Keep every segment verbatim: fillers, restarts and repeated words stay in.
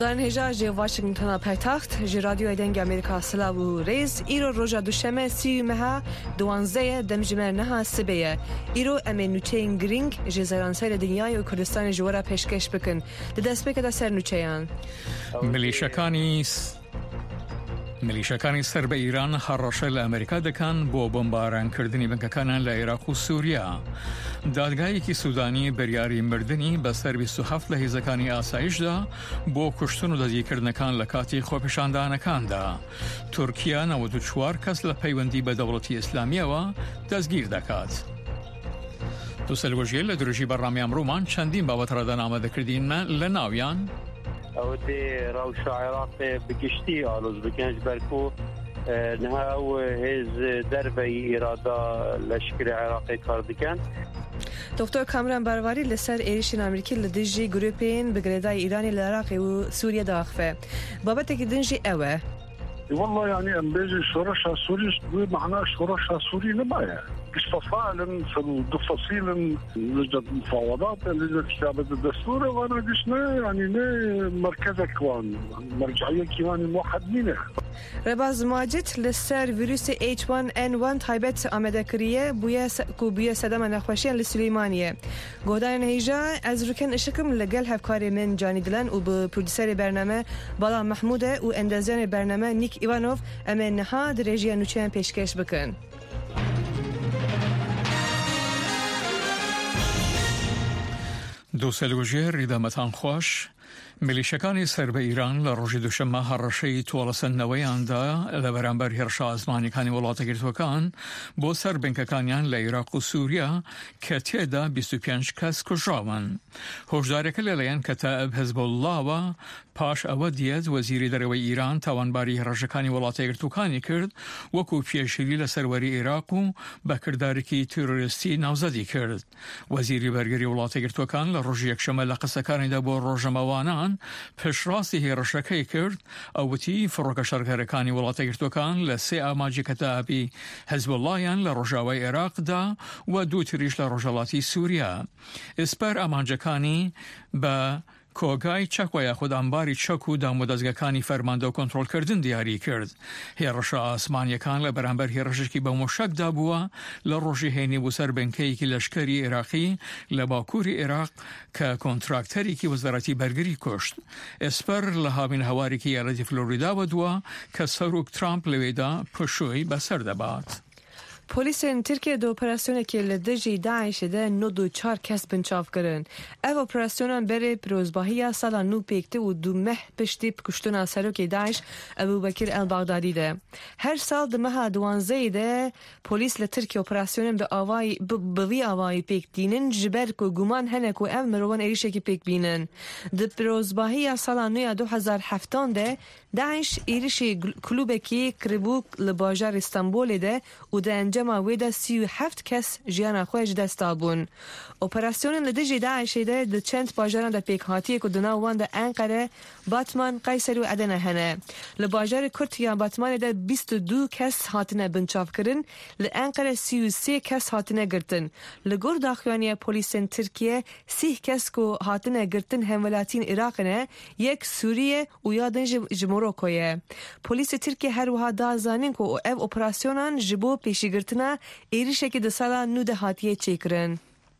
در هجاج واشنگتن پایتخت جی رادیو دنگ امریکا سلاو و ریز ایرو روژا دوشمه سی مها دوانزه دمجمر نها سبیه ایرو امین نوچین گرینگ جی زرانسای دنیای و کردستان جوارا پیشکش بکن دست بکه دا سر نوچیان ملیشکانی ملیشکانی سر به ایران هەڕەشە لە ئەمریکا دەکەن بۆ بۆمبارانکردنی بنکەکانیان لە عێراق و سووریا. دادگایەکی سوودانی بەریاری مردنی بەسەر بیست و هەفت لە هێزەکانی ئاسایشدا بۆ کوشتن و دەستگیرکردنەکان لە کاتی خۆپیشاندانەکاندا. تورکیا نەوەد و چوار کەس لە پەیوەندی بە دەوڵەتی ئیسلامیەوە دەستگیر دەکات. دووسەلوەژیە لە درۆژی بەڕامی ئەمڕۆمان چەندین بابەت ڕادەنامەدەکردینمە لە ناویان أودي روش عراق بكشتي آلوز بكنج بركو نها وهز دربي إرادة لشكر عراقي كاردكان. دكتور كامران بارواری لسر ایریشن امریکی لدیجی گروپین بگردای ایرانی لعراق و سوریا داخفه. بابت که دنجی اوه. والله يعني ام بيجي شرشها سوري بمعنى شرشها سوري نبايا استفاعل في التفاصيل لجنة المفاوضات لجنة كتابة الدستور وانا قشنا يعني نه مركز كوان مرجعية كوان موحد مينه رباز ماجد لسر فيروس إتش وان إن وان تايبت آمده كريه بويا كوبيا سدام نخوشيان لسليمانيه قودان هيجا از ركن اشكم لقل هفكاري من جاني دلان و بپرودسر برنامه بالا محموده و اندازيان برنامه نيك إيوانوف امن نها درجيا نوچيان پیشکش بکن. دووسەلوژێر ڕیدامەتان خۆش ملیشەکانی سەر بە ئیران لە ڕۆژی دووشەممە هەڕەشەی تۆڵەسەندنەوەیاندا لە بەرامبەر هێرشە ئاسمانیەکانی وڵاتە گرتوەکان بۆ سەر بنکەکانیان لە عێراق و سووریا کە تێدا بیست و پێنج کەس کوژراون. هۆشدارەکە لەلایەن کەتائب حیزبوڵڵاوە پاش ئەوە دیەت وەزیری دەرەوەی ئیران تاوانباری هێرشەکانی وڵاتە گرتوەکانی کرد وەکو پێشیری لە سەروەری عێراق و بەکردارێکی تیرۆریستی ناوزەدی کرد. وەزیری بەرگەری وڵاتە گرتوەکان لە ڕۆژی یەکشەمە لە قسەکانیدا بۆ ڕۆژەمەوانان پشڕاستی هێرشەکەی کرد ئەوتی فڕۆکە شەڕکەرەکانی وڵاتە گرتوەکان لە سێ ئاماجی کەتائبی حیزبوڵڵایان لە ڕۆژاوای عێراقدا و دوو تریش لە ڕۆژهەڵاتی سووریا. ئسپەر ئامانجەکانی بە کۆگای چەک و یاخود ئەمباری چەک و دامودەزگەکانی فەرماندە و کۆنتڕۆلکردن دیاری کرد. هێرشە ئاسمانیەکان لە بەرامبەر هێرشێکی بە مۆشەکدا بووە لە ڕۆژی هێنی بوو سەر بنکەیەکی لەشکەری عێراقی لە باکووری عێراق کە کۆنتراکتەرێکی وەزارەتی بەرگری کوشت. ئسپەر لە هاوین هەوارێکی یارەتی فلۆریداوە دووە کە سەرۆک ترامپ لەوێدا پشووی بەسەر دەبات. پلیسین ترکیه دو اپراسیونه که لدجی داعش ده نو دو چار کس بنچاف کرن. او اپراسیونان بره پروزباهی سالا نو پیکته و دو مه پشتی پکشتونا سروک داعش ابو بکر البغدادی ده. هر سال ده مها دوانزه ده پلیس لترکیه اپراسیونان به آوای بوی آوای پیک دینن جبر کو گمان هنک و او مروان ایریشه که پیک بینن. ده پروزباهی سالا نویا دو هزار هفتان ده داعش ایریشی کلوبکی کربوک لباجار استانبول ده و ده انجام ویدا سی و هفت کس جیانا خوش دستا بون. اپراسیون لدیجی داعش ده ده چند باجاران ده پیک هاتیه که دناوان ده انقره باتمان قیصر و عدنه هنه. لباجار کرتیا باتمان ده بیست و دو کس هاتنه بنچاف کرن لانقره سی و سی کس هاتنه گرتن. لگور داخوانی پولیسین ترکیه سی کس که هاتنه گرتن همولاتین عراقنه یک سوریه و یادن جمروکویه. پلیس ترکیه هر وها دازانین که او اپراسیونان جبو پیشی گرتنا ایریشه که ده سالا نو ده هاتیه چیکرن.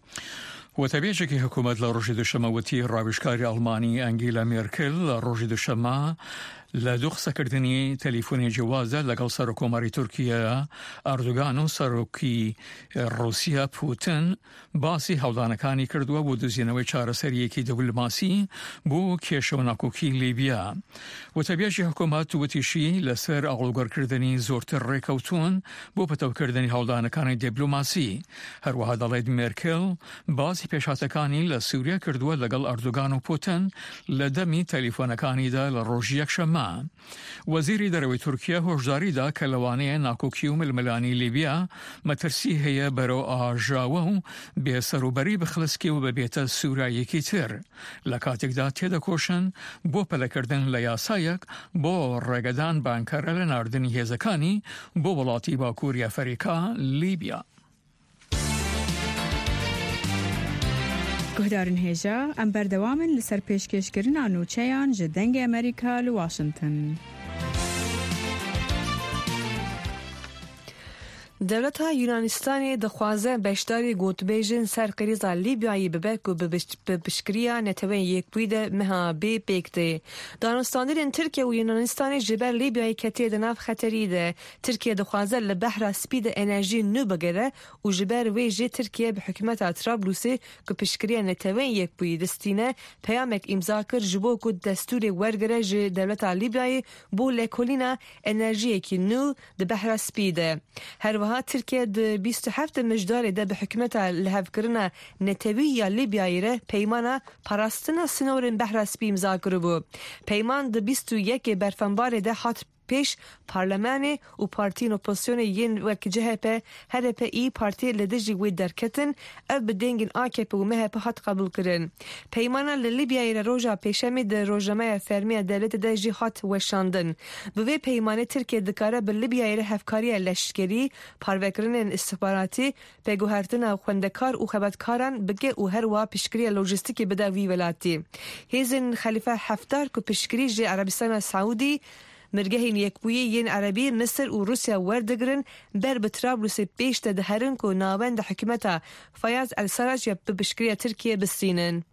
وتەبێژێکی حکوومەت لە ڕۆژی دووشەمەوەتی ڕاوێژکاری ئەڵمانی ئەنگیلا مێرکل لە ڕۆژی دووشەمە لە دوو قسەکردنی تەلیفۆنی جیوازە لەگەڵ سەرۆکۆماری تورکیا ئەردوگان و سەرۆکی ڕوسیا پوتن باسی هەوڵدانەکانی کردووە بۆ دزینەوەی چارەسەریەکی دیپلۆماسی بۆ کێشە و ناکۆکی لیبیا. وتەبێژی حکوومەت وتیشی لەسەر ئاڵوگەڕکردنی زۆرتر ڕێکەوتوون بۆ پەتەوکردنی هەوڵدانەکانی دیپلۆماسی. هەروەها دەڵێت مێرکل باسی پێشهاتەکانی لە سووریا کردووە لەگەڵ ئەردوگان و پوتن لە دەمی تەلیفۆنەکانیدا لە ڕۆژی یەکشەممە. وەزیری دەرەوەی تورکیا هۆشداریدا کە لەوانەیە ناکۆکی و ململانی لیبیا مەترسی هەیە بەرەو ئاژاوە و بێسەروبەری بخلسکی و ببێتە سوورایەکی تر لە کاتێکدا تێدەکۆشن بۆ پەلەکردن لە یاسایەک بۆ ڕێگەدان بانکەرە لە ناردنی هێزەکانی بۆ وڵاتی باکووری ئەفریقا لیبیا. گهدارن هجا ام بردوامن لسر پیشکشکرین آنوچهان جدنگ امریکا لواشنطن. دولت یونانستان دخوازه بشداری گوتبیجن سر قریزا لیبیایی ببک و ببشکریا نتوین یک بویده مها بی پیکته. دانستاندرین ترکیه و یونانستان جبر لیبیایی کتیه دناف خطری ده. ترکیه دخوازه لبحر سپید انرژی نو بگره و جبر ویجی ترکیه به حکمت طرابلوسی که بشکریا نتوین یک بویده استینه پیامک امضا کر جبو که دستور ورگره ج دولت لیبیایی بو لکولینا انرژی کی نو ده بحر سپیده. هر وها ترکیه ده بیست و هفت مجدار ده به حکمت لحفکرنا نتوی یا لیبیایی ره پیمانا پراستنا سنورن بحر سپی امضا کربو. پیمان ده بیست و یک برفنبار ده حت پیش پارلمانی و پارتین اپوزیسیون ین وک جهپه هر په ای پارتی لدجی وی درکتن اب بدنگن آکپ و مه په حت قبول کرن. پیمانا لیبیای روجا پیشمی د روجمه فرمی دولت د جهات وشاندن. به پیمانه ترکیه دکاره به لیبیای هفکاری لشکری پاروکرین استخباراتی پیگوهرتن خوندکار و خبرکاران بگه و هر وا پیشگیری لوجستیکی بده وی ولاتی. هیزن خلیفه هفتار کو پیشگیری ج عربستان سعودی مرگهین یک بویی ین عربی مصر و روسیا وردگرن بر بطرابلس پیش دهرن کو ناوند حکمتا فیاض السراج یا بشکریه ترکیه بسینن.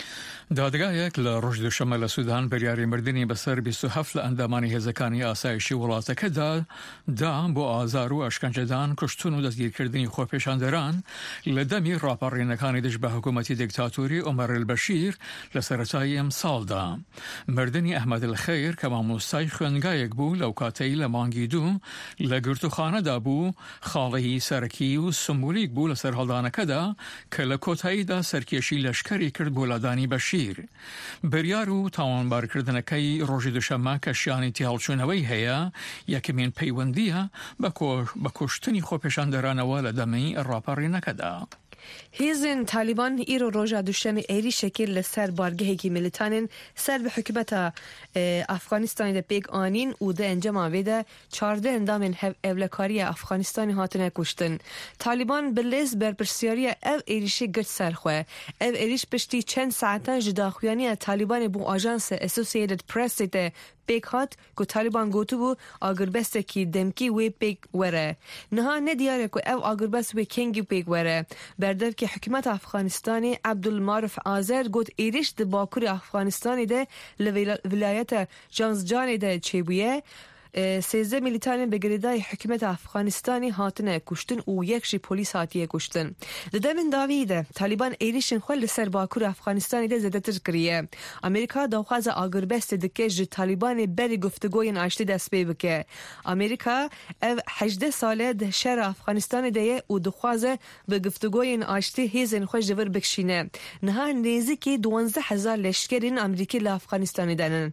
دادگایەک لە ڕۆژ دوشەمە لە سوودان بەریاری مردنی بەسەر بیست و هەفت لە ئەندامانی هێزەکانی ئاسایشی وڵاتەکەدا دا بۆ ئازار و ئەشکەنجەدان کوشتن و دەستگیرکردنی خۆپێشاندەران لە دەمی ڕاپەڕینەکانی دژ بە حکوومەتی دیکتاتوری عومەر البەشیر لە سەرەتای ئەم ساڵدا. مردنی ئەحمەد الخەیر کە مامۆستای خوێندگایەک بوو لەو کاتەی لە مانگی دوو لە گرتوخانەدا بوو خاڵی سەرەکی و سمبولیک بوو لەسەر هەڵدانەکەدا کە لە کۆتاییدا سەرکێشی لەشکەری کرد بۆ لادانی بەشیر. بریار و تاوانبارکردنەکەی ڕۆژی دوشەمە کە شیانێتی هەڵچوونەوەی هەیە یەکەمین پەیوەندیە بە کوشتنی خۆپێشاندەرانەوە لە دەمەی ڕاپەڕینەکەدا. هیزن طالبان ایرو روزا دوشنبه ایری شکل لسر بارگهی که ملیتانن سر به حکومت افغانستان ده پیگ آنین و ده انجام آویده چارده اندام اولکاری افغانستانی هاتنه کشتن. طالبان بلیز بر پرسیاری او ایریشی گرد سرخواه. او ایریش پشتی چند ساعتان جداخویانی طالبان بو آژانس اسوسییتد پرس ده پیک هات که طالبان گوتو بو آگربست کی دمکی وی پیک وره. نها ندیاره که او آگربست وی کنگی پیک وره. بردف که حکومت افغانستانی عبدالمعروف آذر گوت ایریش ده باکور افغانستانی ده لولایت جانزجانی ده چه بویه سیزده میلیتانی به گریدای حکومت افغانستانی هاتنه کشتن و یکشی پلیس هاتیه کشتن. ده من داویده طالبان ایریشن خوال سر باکور افغانستانی ده زده تر کریه. امریکا داخواز آگربست دکه جه طالبان بری گفتگوین آشتی دست بی بکه. امریکا او هجده ساله ده شهر افغانستانی ده و دخواز به گفتگوین آشتی هیزن خوش جور بکشینه. نها نیزی که دوانزده هزار لشکرین امریکی لافغانستانی دانن.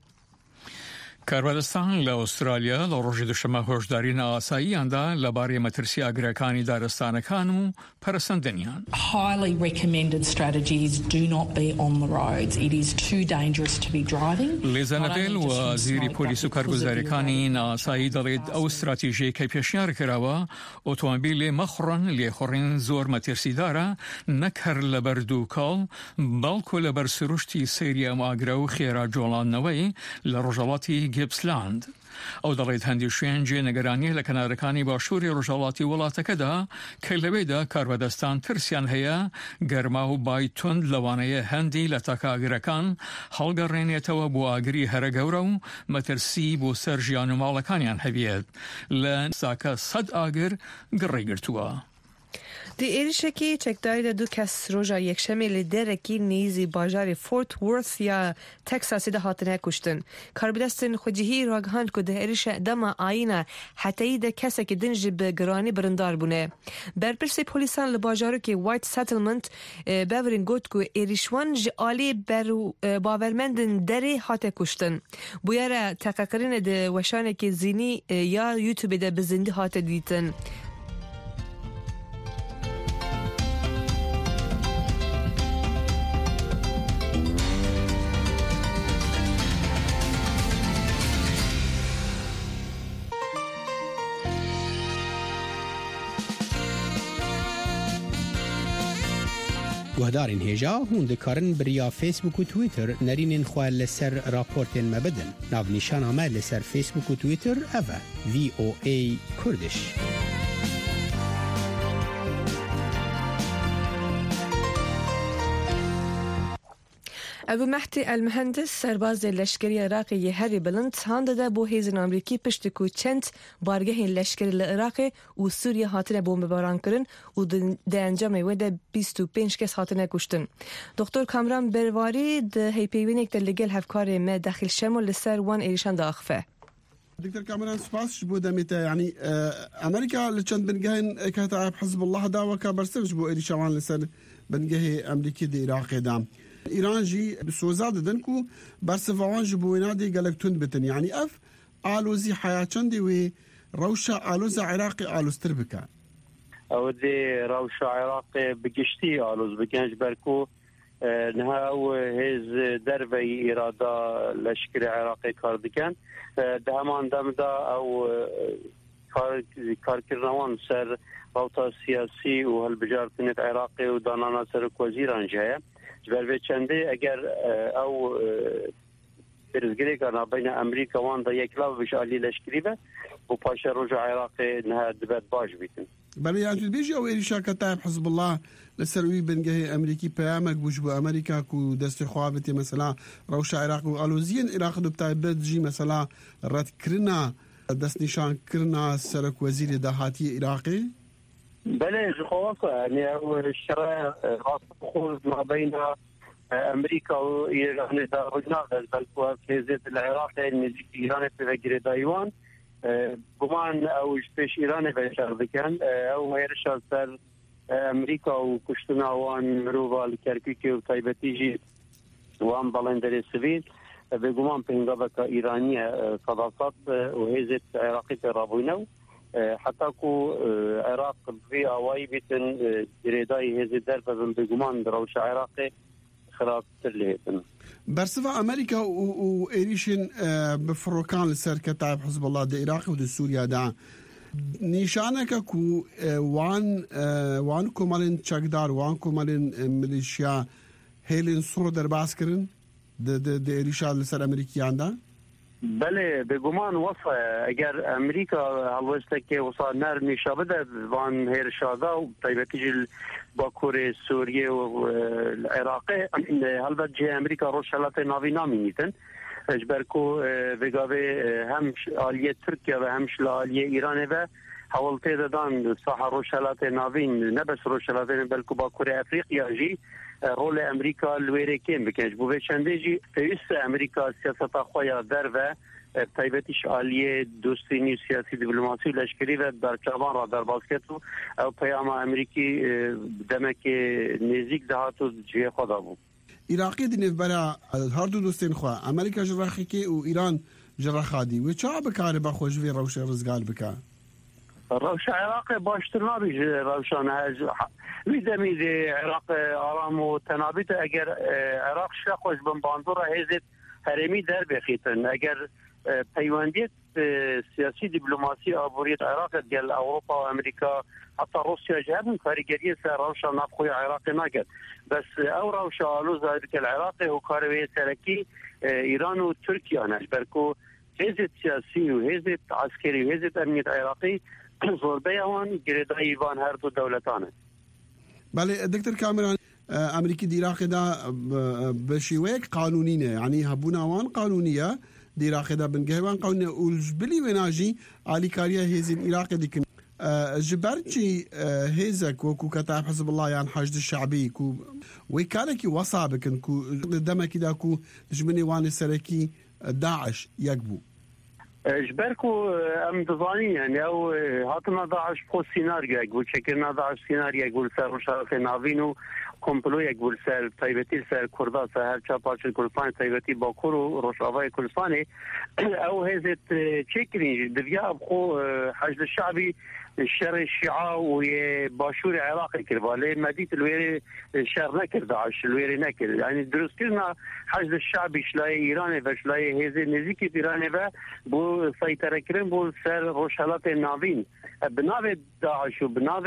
کاربدستان لە ئوسترالیا لە ڕۆژی دوشەمە هۆشداریە ئاساییاندا لەبارەی مەترسی ئاگرەکانی دارستانەکان و پەرسەندنیان. Highly recommended strategies do not be on the roads. It is too dangerous to be driving. لیزانەدێل وەزیری پۆلیس و کارگوزاریەکانی ناسایی دەڵێت ئەو استراتیژیە کە پێشنیار کراوە ئۆتۆمۆبیلێ مەخڕن لێخۆڕین زۆر مەترسیدارە نەک هەر لەبەر دوو کاڵ بەڵکو لەبەر سروشتی سەیری ئەم ئاگرە و خێرا جۆڵانەوەی لە ڕۆژهەڵاتی گیپسلاند. ئەو دەڵێت هەندی شوێن جێنەگەرانی لە کەنارەکانی باشووری ڕۆژهەڵاتی وڵاتەکەدا کە لەوێدا کاربەدەستان ترسیان هەیە گەرما و بای تند لەوانەیە هەندی لە تاکاگرەکان هەڵگەڕێنێتەوە بۆ ئاگری هەرە گەورە و مەترسی بۆ سەر ژیان و ماڵەکانیان هەبێت لە ساکە سەد ئاگر گڕێ گرتووە. دی ایریشکی چکداری ده دو کس روژا یک شمیل درکی نیزی باجار فورت ورث یا تکساسی ده هاتنه کشتن. کاربدستن خودجیهی راگهاند که ده ایریش دما آینه حتی ده کسی که دنجی به گرانی برندار بونه. برپرسی پولیسان لباجارو که وایت سیتلمنت بورین گوت که ایریشوان جی آلی بر باورمندن دری هاته کشتن. بویره تقاقرین ده وشانه که زینی یا یوتیوب ده بزندی هاته دیتن. و گهدارین هجا هون دکارن بریا فیسبوک و تویتر نرینین خواه لسر راپورتین مبدن. ناو نیشان آمد لسر فیسبوک و تویتر اوه وی او ای کردش. ابو مهدي المهندس سرباز لشکری عراقی هری بلند هاند ده بو هیزن آمریکی پشت کو چند بارگه لشکری العراق و سوریا هاتنه بمباران کرن و ده انجام وده بیست و پنج کس هاتنه کشتن. دکتر کامران برواری ده هی پیوینک ده لگل هفکار ما داخل شمال لسر وان ایریشان ده اخفه. دكتور كامران سباس جبو دميتا يعني امريكا لچند بنگهن كتاب حزب الله دا وكا برسل جبو ايريشان لسر بنگه امريكي دي عراق دام ایران جی بسوزاد دن کو برسفوان جبو نادي قالك تند بتن يعني اف آلوزي حياة چندي وي روشا آلوز عراقي آلوز تربكا او دي روشا عراقي بقشتي آلوز بكنج بركو نها او هز دربي إرادة لشكر عراقي كاردكان ده همان دم دا او كاركرنوان سر روتا سياسي وهالبجارتنت عراقي ودانانا سرك وزيران جاية جبر چنده اگر او برزگری کرنا بین امریکا وان دا یک لاب بش علی لشکری به و پاش رجع عراق نه دبت باش بیتن بله يعني بيجي او ايريشا كتاب حزب الله لسروي بنجه امريكي بيامك بوجبو امريكا كو دست خوابتي مثلا روش عراق والوزين عراق دو بتاع بلجي مثلا رد كرنا دست نشان كرنا سرك وزير دهاتي عراقي بله خلاص يعني الشرع خاص خروج ما بين امريكا وايران دا رجنا بالكوا في العراق نزيك ايران في غير دايوان بمان او شبيش ايران في شرق كان او هيرشال سر امريكا وكشتنا وان مروفا الكركوكي وتايبتيجي وان بلندري سيفيل بگمان پنگابك ايرانيه صداقات وهيزت عراقي رابوينو حتى كو عراق في اواي بيتن جريداي هذه الدرب بگمان روش عراقي خراب ترليتن برسفا امريكا وايريشن بفروكان لسر كتاب حزب الله دا عراق ودي سوريا دا نشانك كو وان وان كومالين تشاكدار وان كومالين ميليشيا هيلين صور در باسكرن د د د ايريشا لسر امريكيان دا بله بگمان وصفه اگر امریکا حلوسته که وصال نر میشه بده وان هیر شادا و طیبتیج باکور سوریه و العراق هلبت جه امریکا روش حالت ناوی نامی نیتن اجبرکو بگاوه هم آلیه ترکیه و همش آلیه ایرانه و حوالته دادن صح روش حالت ناوین نبس روش حالت بلکو باکور افریقیا جی رول امریکا لویره کم بکنج بوه چنده جی فیست امریکا سیاست خواه در و تایبتیش آلیه دوستینی سیاسی دیپلماسی لشکری و در چابان را در باسکتو او پیام امریکی دمک نزیک دهاتو جیه خدا بود عراقی دینیف برا هر دو دوستین خواه امریکا جراخی که و ایران جراخادی و چه بکاره با خوشوی روش رزگال بکار روش عراق باشتر نبیش روشان هج ویدمی دی عراق آرام و تنابیت اگر عراق شخوش بن باندورا هزت هرمی در بخیتن اگر پیوندیت سیاسی دیپلماسی آبوریت عراق گل اوروپا و امریکا حتی روسیا جهبن کارگری سر روشان نبخوی عراق نگد بس او روش آلو ظاهر که العراق و کاروی سرکی ایران و ترکیه نش برکو هزت سیاسی و هزت عسکری و هزت امنیت عراقی زوربه اوان گریده ایوان هر دو دولتانه بله دكتور كامران امريكي دي عراق دا بشيوك قانونينه يعني هبونا وان قانونيه دي عراق دا بنجهوان قانونيه والجبلي وناجي علي كاريا هيزين عراق ديك جبرتي هيزك وكو كتاب حزب الله يعني حشد الشعبي كو وكانكي وصابك كو دمك دا كو جمني وان السركي داعش يقبو جبركو ام دزاني يعني او هاتنا داعش خو سيناريو يقول شكلنا داعش سيناريو يقول سر رشاق نافينو كومبلو يقول سر تايبتي سر كردا سر چاپاش كردستان تايبتي باكور روشاوای كردستان او هزت تشكري دبيا خو حشد الشعبي الشر الشيعة وباشور العراق كربالي مديت الويري شر نكر داعش الويري نكر يعني درست كرنا حشد الشعبي شلاي ايران وشلاي هزي نزيكي ايران و بو سيطرة كرن بو سر روشالات نافين بناوي داعش وبناوي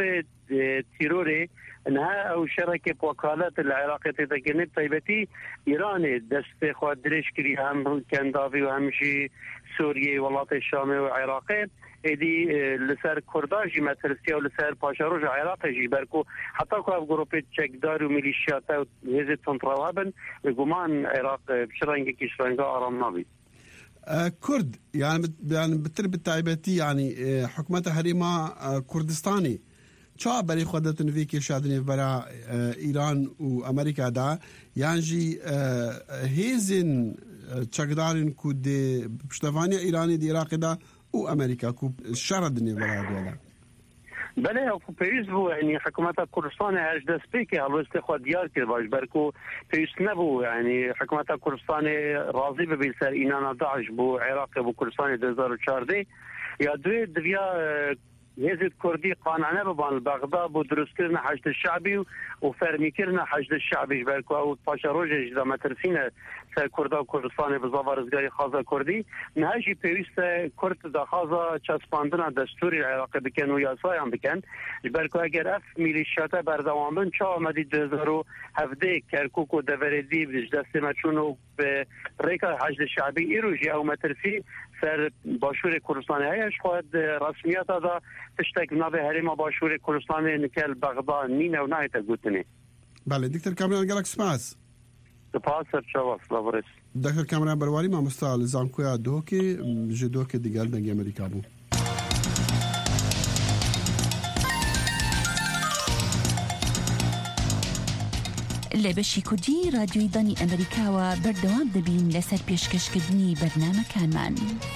تيروري انها او شركه وكالات العراق تتجنب طيبتي ايران دست خود دريش كري هم كان دافي وهمشي سوريا ولايات الشام والعراق ادي لسر كرداجي مترسيا ولسر باشاروج العراق جي بركو حتى كو جروبي تشكدار وميليشيات هذه تنطرابن وجمان العراق بشرنج كيشرنجا ارام نبي كرد يعني يعني بالتربه التعبتي يعني حكومه حريمه كردستاني چا برای خودت نویکی شادنی برای ایران و امریکا دا یعنی جی هیزن چقدرن کود پشتوانی ایرانی دی عراق دا و امریکا کو شردنی برای دولا بله او پیوز بو یعنی حکومت کردستان هر دست پیکی هلوست خود دیار کرد باش برکو پیوز نبو یعنی حکومت کردستان راضی به بیل سر اینان داعش بو عراق بو کردستان دو هزار و چهارده یا دوی دویا هزت كردي قانعنا ببان بغداد ودرس كرنا حشد الشعبي وفرمي كرنا حشد الشعبي جبالكو او باشا روجه اذا ما ترسينا سر كردا وكردستان بزافر ازغاري خازا كردي نهاجي بيوست كرد دا خازا چسباندنا دستوري العراق بكن وياسايان بكن جبالكو اگر اف ميليشيات بردوام بن چا آمدي دو هزار و هفده كركوك و دفردي بجدست مچونو بريكا حشد الشعبي ايروجي او ما ترسي سر باشور کردستان هایش خواهد رسمیت دا تشتک نوه هریم باشور کردستان نکل بغداد نینه و نایت گوتنی. بله دکتر کامران گلک سپاس. سپاس سر چواس لورس. دکتر کامران برواری ما مستعال زانکویا دوکی جدوک دیگر دنگ امریکا بو. لبشی کردی رادیوی دانی امریکا و بردوام دبین لسر پیشکشکردنی برنامه کانمان.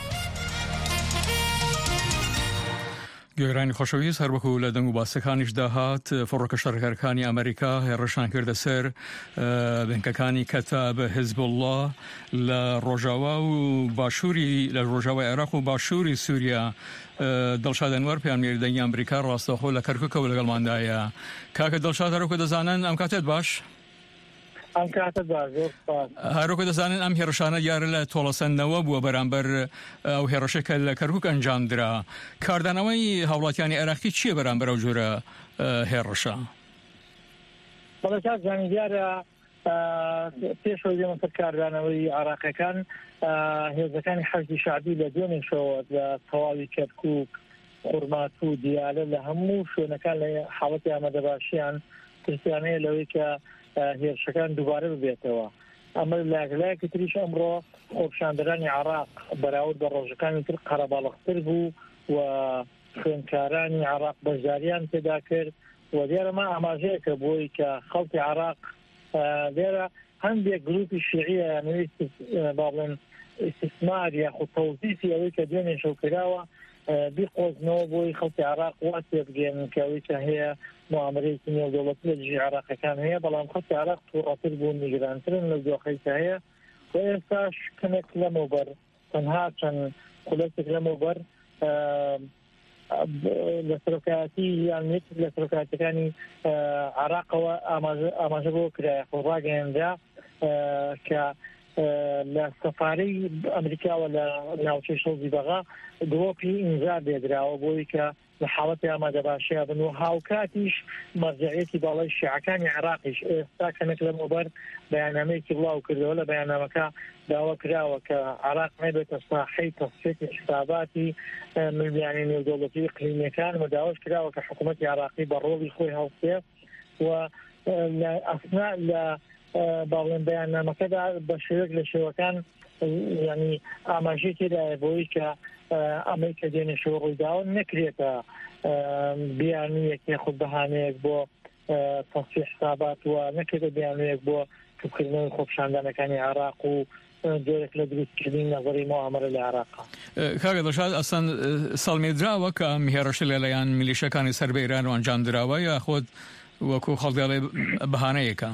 گەرانی خۆشەویست هەر وەکو لە دەنگ و باسەکانیش داهات فڕۆکە شەڕەکەرەکانی ئەمریکا هێڕەشان کردە سەر بنکەکانی کەتا بە حیزب الله لە ڕۆژاوا و باشووری لە ڕۆژاوای عێراق و باشووری سووریا دڵشاد ئەنوەر پێشمەرگەی دەنگی ئەمریکا ڕاستەوخۆ لە کەرکووکەوە لەگەڵماندایە. کاکە دڵشاد هەروەکو دەزانن ئەم کاتێت باش؟ ئەم کاتە باش هەروەکو دەزانن ئەم هێرشانە دیارە لە تۆڵەسەندنەوە بووە بەرامبەر ئەو هێرشێکە لە کەرکووک ئەنجامدرا. کاردانەوەی هاوڵاتیانی عێراقی چییە بەرامبەر ئەو جۆرە هێرشە؟ بەڵێ کاکزانی دیارە پێشەوەی دێمە سەر کاردانەوەی عێراقیەکان هێزەکانی حەشدی شعبی لە دوێنێشەوە لە تەواوی کەرکووک قورمات و دیالە لە هەموو شوێنەکان لە حاڵەتی ئامادەباشییان پرسیانەیە لەوەی کە هێرشەکان دووبارە ببێتەوە. ئەمە لایەکی تریش ئەمڕۆ خۆپیشاندەرانی عێراق بەراورد بە ڕۆژەکانی تر قەرەباڵغتر بوو و خوێندکارانی عێراق بەشداریان پێدا کرد و دیارەمە ئاماژەیەکە بۆی کە خەڵکی عێراق لێرە هەندێک گروپی شیعیە یانەوەی با بڵێن استثمار یاخود تەوزیفی ئەوەی کە دوێنێشەو کراوە بیقۆزنەوە بۆی خەڵکی عێراق وا تێبگەێنن کە ئەوەی کە هەیە معاملەیەکی نێودەوڵەتی لە دژی عێراقیەکان هەیە بەڵام خەڵکی عێراق تووڕەتر بوون نیگرانترن لە دۆخەی کە هەیە و ئێستاش کەمێک لەمەوبەر تەنها چەند خولەتێک لەمەوبەر لە سەرۆکایەتی یان یەکێک لە سەرۆکایەتەکانی عێراقەوە ئاماژە بۆ کرایە خۆ ڕاگەیەنرا کە لە سەفارەی ئەمریکاوە لە ناوچەی شەڵزی بەغا گڵۆپی ئینزا بێدراوە بۆی کە لە حاڵەتی ئامادەباشیە بن و هاوکاتیش مەرجعیەتی باڵای شیعەکانی عێراقیش ئێستا کەمێک لەمەوبەر بەیاننامەیەکی بڵاو کردەوە لە بەیاننامەکە داوا کراوە کە عێراق نەبێتە ساحەی تەصفیەتی حساباتی ملیانی نێودەوڵەتی ئیقلیمیەکان و داواش کراوە کە حکوومەتی عێراقی بە ڕۆڵی خۆی هەڵسێ و ئەسنا لە باڵێن بەیاننامەکەدا بە شێوەیەک لە شێوەکان ینی ئاماژەی تێدایە بۆی کە ئەمەی کە دێنێشەوە ڕوویداوە نەکرێتە بیانوویەک یاخود بەهانەیەک بۆ تەصفیە حسابات و نەکرێتە بیانوویەک بۆ تووکردنەوەی خۆپیشاندانەکانی عێراق و جۆرێک لە دروستکردنی نەزەری مۆامەرە لە عێراقا. کاکە دڵشاد ئەسەن ساڵمێدراوە کە ئەم هێرشە لەلایەن میلیشەکانی سەر بە ئێران و ئەنجامدراوە یاخود وەکو خەڵکیاڵێ بەهانەیەکە؟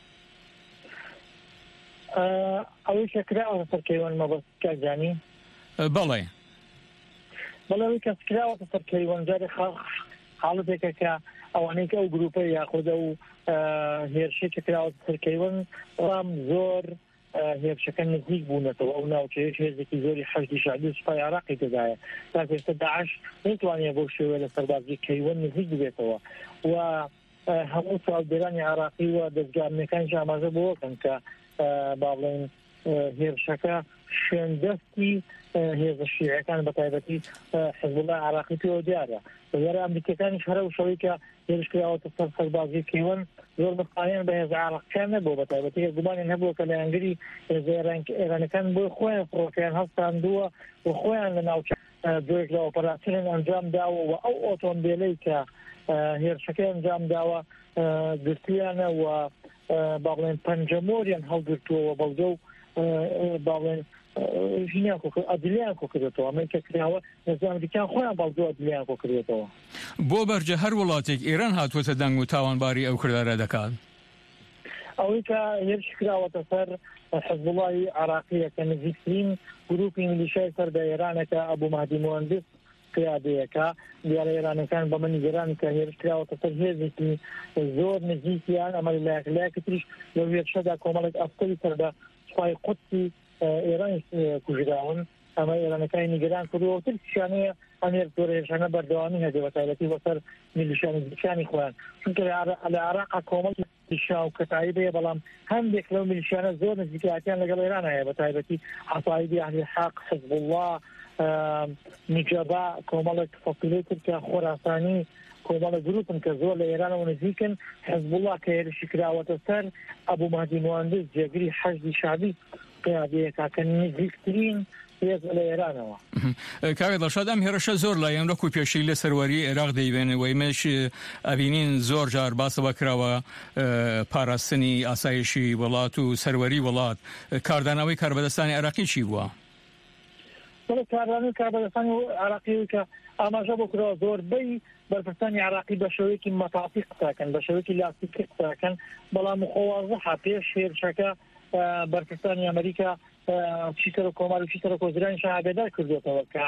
ئەوەی کەکراوە سەرکەیوان مەبەست کاکزانی؟ بەڵێ بەڵێ کەس کراوەتە سەرکەیوان جارێ حاڵەتێکە کە ئەوانەی کە ئەو گروپە یاخود ئەو هێرشەی کە کراوەتە سەرکەیوان ڕام زۆر هێرشەکە نزیک بوونەتەوە ئەو ناوچەیەش هێزێکی زۆری حەشدی شعبی و سوپای عێراقی تێدایە تا ئێستا داعش نەیتوانێت بۆ شێوەیە لە سەربازی کەیوان نزیک ببێتەوە و هەموو چاودێرانی عێراقی و دەستگاکانیش ئاماژە بۆ بکەن کە با بڵێن هێرشەکە شوێندەستی هێزە شیعەکان بە تایبەتی حزبوڵای عێراقی پێوە دیارە وەرە ئەمریکەکانیش هەرە وشەوەی کە هێرشکراوەتە سەر سەربازی کەیوان زۆر مستقیمان بە هێزە عێراقیان نەبوو بە تایبەتی گومانیان هەبووە کە لە یانگری هێزە ئێرانیەکان بۆی خۆیان فڕۆکیان هەستاندووە و خۆیان لە ناوچە دوێک لە ئۆپەراسیۆنیان ئەنجام داوە و ئەو ئۆتۆمبیلەی کە هێرشەکەی ئەنجام داوە گرتویانە و با بڵێن پەنجەمۆریان هەڵگرتووەوە بەڵگە و با بڵێن ژینیان ئەدلیان کۆکردێتەوە ئەمەی کە کراوە نەزی ئەمریکان خۆیان بەڵگە ئەدلیان کۆکردێتەوە بۆ بەرجە هەر وڵاتێک ئێران هاتووەتە دەنگ و تاوانباری ئەو کردارە دەکات ئەوەی کە هێرش کراوەتە سەر حزبوڵای عێراقیە کە نزیکترین گروپی میلیشای سەر بە ئێرانەکە ئەبوو مەهدی موهەندس قیادەیەکە دیارە ئێرانەکان بە منی گەرانی کە هێرش کراوەتە سەر هێزێکی زۆر نزیکیان ئەمە لایەک تریش لەو هێرشەدا کۆمەڵێک ئەفسەری سەر بە سوپای قودسی ئێرانی کوژراون ئەمە ئێرانەکانی نیگەران کردووە و ترکیانەیە ئەمێر زۆر هێرشانە بەردەوامی هەبێ بە تایبەتی بەسەر میلیشیانی نزیکانی خۆیان چونکە لە عێراقا کۆمەڵی میلیشیا و کەتایی بێ بەڵام هەندێک لەو میلیشیانە زۆر نزیکیاتیان لەگەڵ ئێران هەیە بە تایبەتی عەسایدی ئەهلی حەق حزب الله نیجەبا کۆمەڵێک فەسیلەی ترکیا خۆراسانی کۆمەڵە گروپن کە زۆر لە ئێرانەوە نزیکن حزب الله کە هێرشی کراوەتە سەر ئەبوو مەهدی موهەندس جێگری حەشدی شعبی قیادەیەکە کە نزیکترین هێز لە ئێرانەوە کاگە دڵشاد ئەم هێرشە زۆر لایەن ڕەک و پێشەی لە سەروەری عێراق دەیبێنێ و ئێمەش ئەبینین زۆر جار باسەوە کراوە پاراستنی ئاسایشی وڵات و سەروەری وڵات کاردانەوەی کاربەدەستانی عێراقی چی بووە؟ وەڵا کاردانەوەی کاربەدەستانی عێراقی کە ئاماژە بۆ کراوە زۆربەی بەرپرسانی عێراقی بە شێوەیەکی مەتاقی قساکەن بە شێوەیەکی لاستیکی قساکەن بەڵام خۆوازەحا پێش هێرشەکە بەرپرسانی ئەمریکا چیتر و کۆمار و چیتر و کۆزرانی شەهادەدار کردوێتەوە کە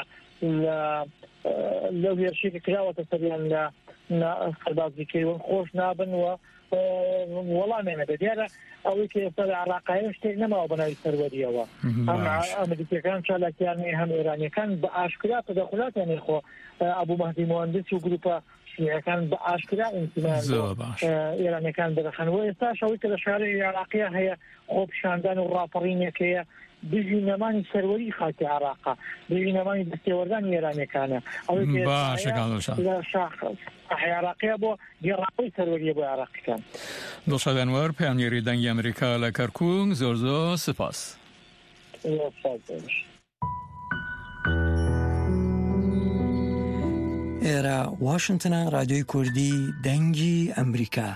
لەو هێرشێکە کراوەتە سەریان لە سەربازی کەیوان خۆش نابن و وەڵامیان نەبێت دیارە ئەوەی کە ئێستا لە عێراقایە شتێک نەماوە بە ناوی سەروەریەوە هەم ئەمریکیەکان چالاکیان هەم ئێرانیەکان بە ئاشکرا تەدەخولاتیان خۆ ئەبوو مەهدی موهەندس و گروپە شیعەکان بە ئاشکرا ئینتیمان ئێرانیەکان دەدەخەنەوە ئێستا شەوەی کە لە شارەی عێراقیە هەیە خۆپیشاندان و ڕاپەڕینێکەیە دژی نەمانی سەروەری خاکی عێراقا دژی نەمانی دەستێوەردانی ئێرانیەکانە ئەوەی لە شاخ عێراقیە بۆ گێڕاوی سەروەریە بۆ عێراقیەکان. دڵشاد ئەنوەر پەیامگەری دەنگی ئەمریکا لە کەرکووک زۆر زۆر سپاس. ئێرە واشنگتنە رادیۆی کوردی دەنگی ئەمریکا.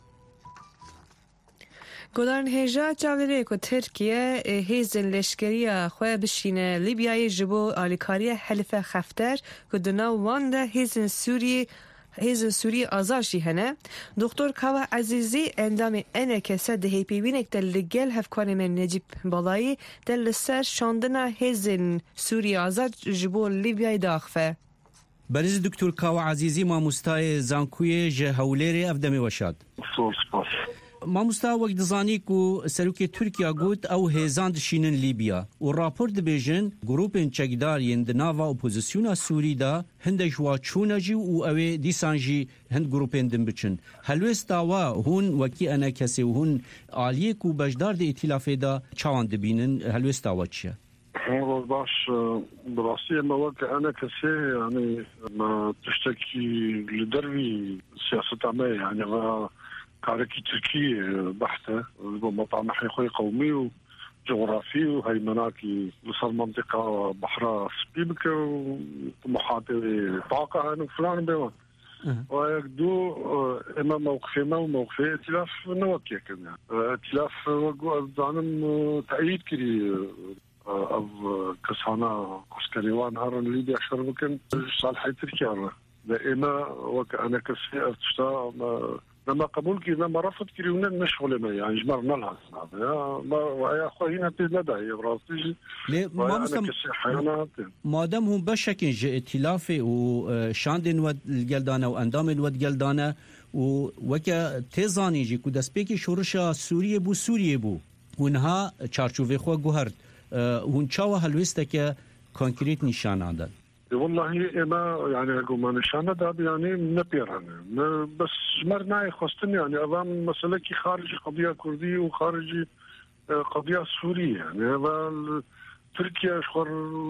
گۆدان هێژا چاوەرێک و ترکیە هێزن لەشکریە خۆی بشینە لیبیای ji bo alîkariya Helîfe Xefter ku di nav wan de hêzên Sûriyê hêzên Sûriyê azad jî hene. Doktor Kawa Ezîzî endamê enekese di hêpîvînek de li gel hevkarê me Necip Balayî de li ser şandina hêzên Sûriyê azad ji bo Libyayê daxife. بەرز دکتور کاوە عەزیزی مامۆستایە زانکویە ji Hewlêrê ev demê weşad. مامۆستا وەک دزانیک و سەرۆکê Tirkiya got ew hêzan dişînin Libya û rapor dibêjin grûpên çekdariyên di nava opozisyona Sûrî de hindek ji wa çûne jî û ew ê dîsan jî hind grûpên din biçin. Helwesta we hûn wekî enekesê û hûn aliyek û bejdar di îtilafê de çawan dibînin helwesta we çi ye؟ باش براسي ما وقع أنا كسي يعني ما تشتكي لدروي سياسة عامة يعني كاركي تركي بحتة مطعم حقيقي قومي وجغرافي وهيمناكي وصل منطقة بحرها سبيبكة وطموحات طاقة يعني فلان بيوان ويقدو إما موقفي ما وموقفي ائتلاف نوكي كنا ائتلاف ظانم تأييد كري أو كسانا عسكريوان هارن ليبيا أكثر ممكن صالحي تركيا لأنا وكأنا كسي أرتشتا لما قبول كي لما رفض كي نشغل ما يعني جمرنا لها ما يا أخوي هنا تزلدا يا براسي ما مسلم مادام هم بشكل ج ائتلافي وشاندن ود الجلدانة وأندام الود جلدانة ووكا تزاني جي كودسبيكي شورشا سوريا بو سوريا بو اونها چارچوبه خو گوهرد هون چاو هلوستك كونكريت نشانه والله انا يعني اقول ما نشانه ده يعني نبيران بس مرنا خصتني يعني امام مساله كي خارج قضيه كرديه وخارج قضيه سوريه يعني هذا تركيا شخر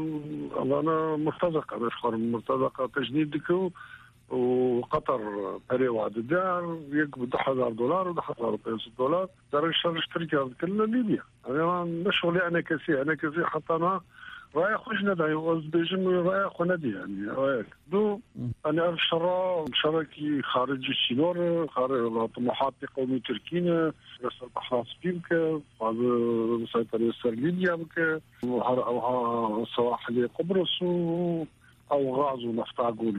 انا مرتزقه انا شخر مرتزقه تجنيدك وقطر بري وعد الدار يقبض واحد هزار دولار واحد هزار دولار درجه شرج تركيا كلها ليبيا انا مش شغلي انا كسي انا كسي حتى انا رايح خرجنا داي وزبيجم رايح ونادي يعني رايح دو انا اعرف شرا شراكي خارج السينور خارج طموحات قومي تركينا يسر بحراس بيمك هذا مسيطر يسر ليبيا بك او سواحل قبرص او غاز ونفتاقو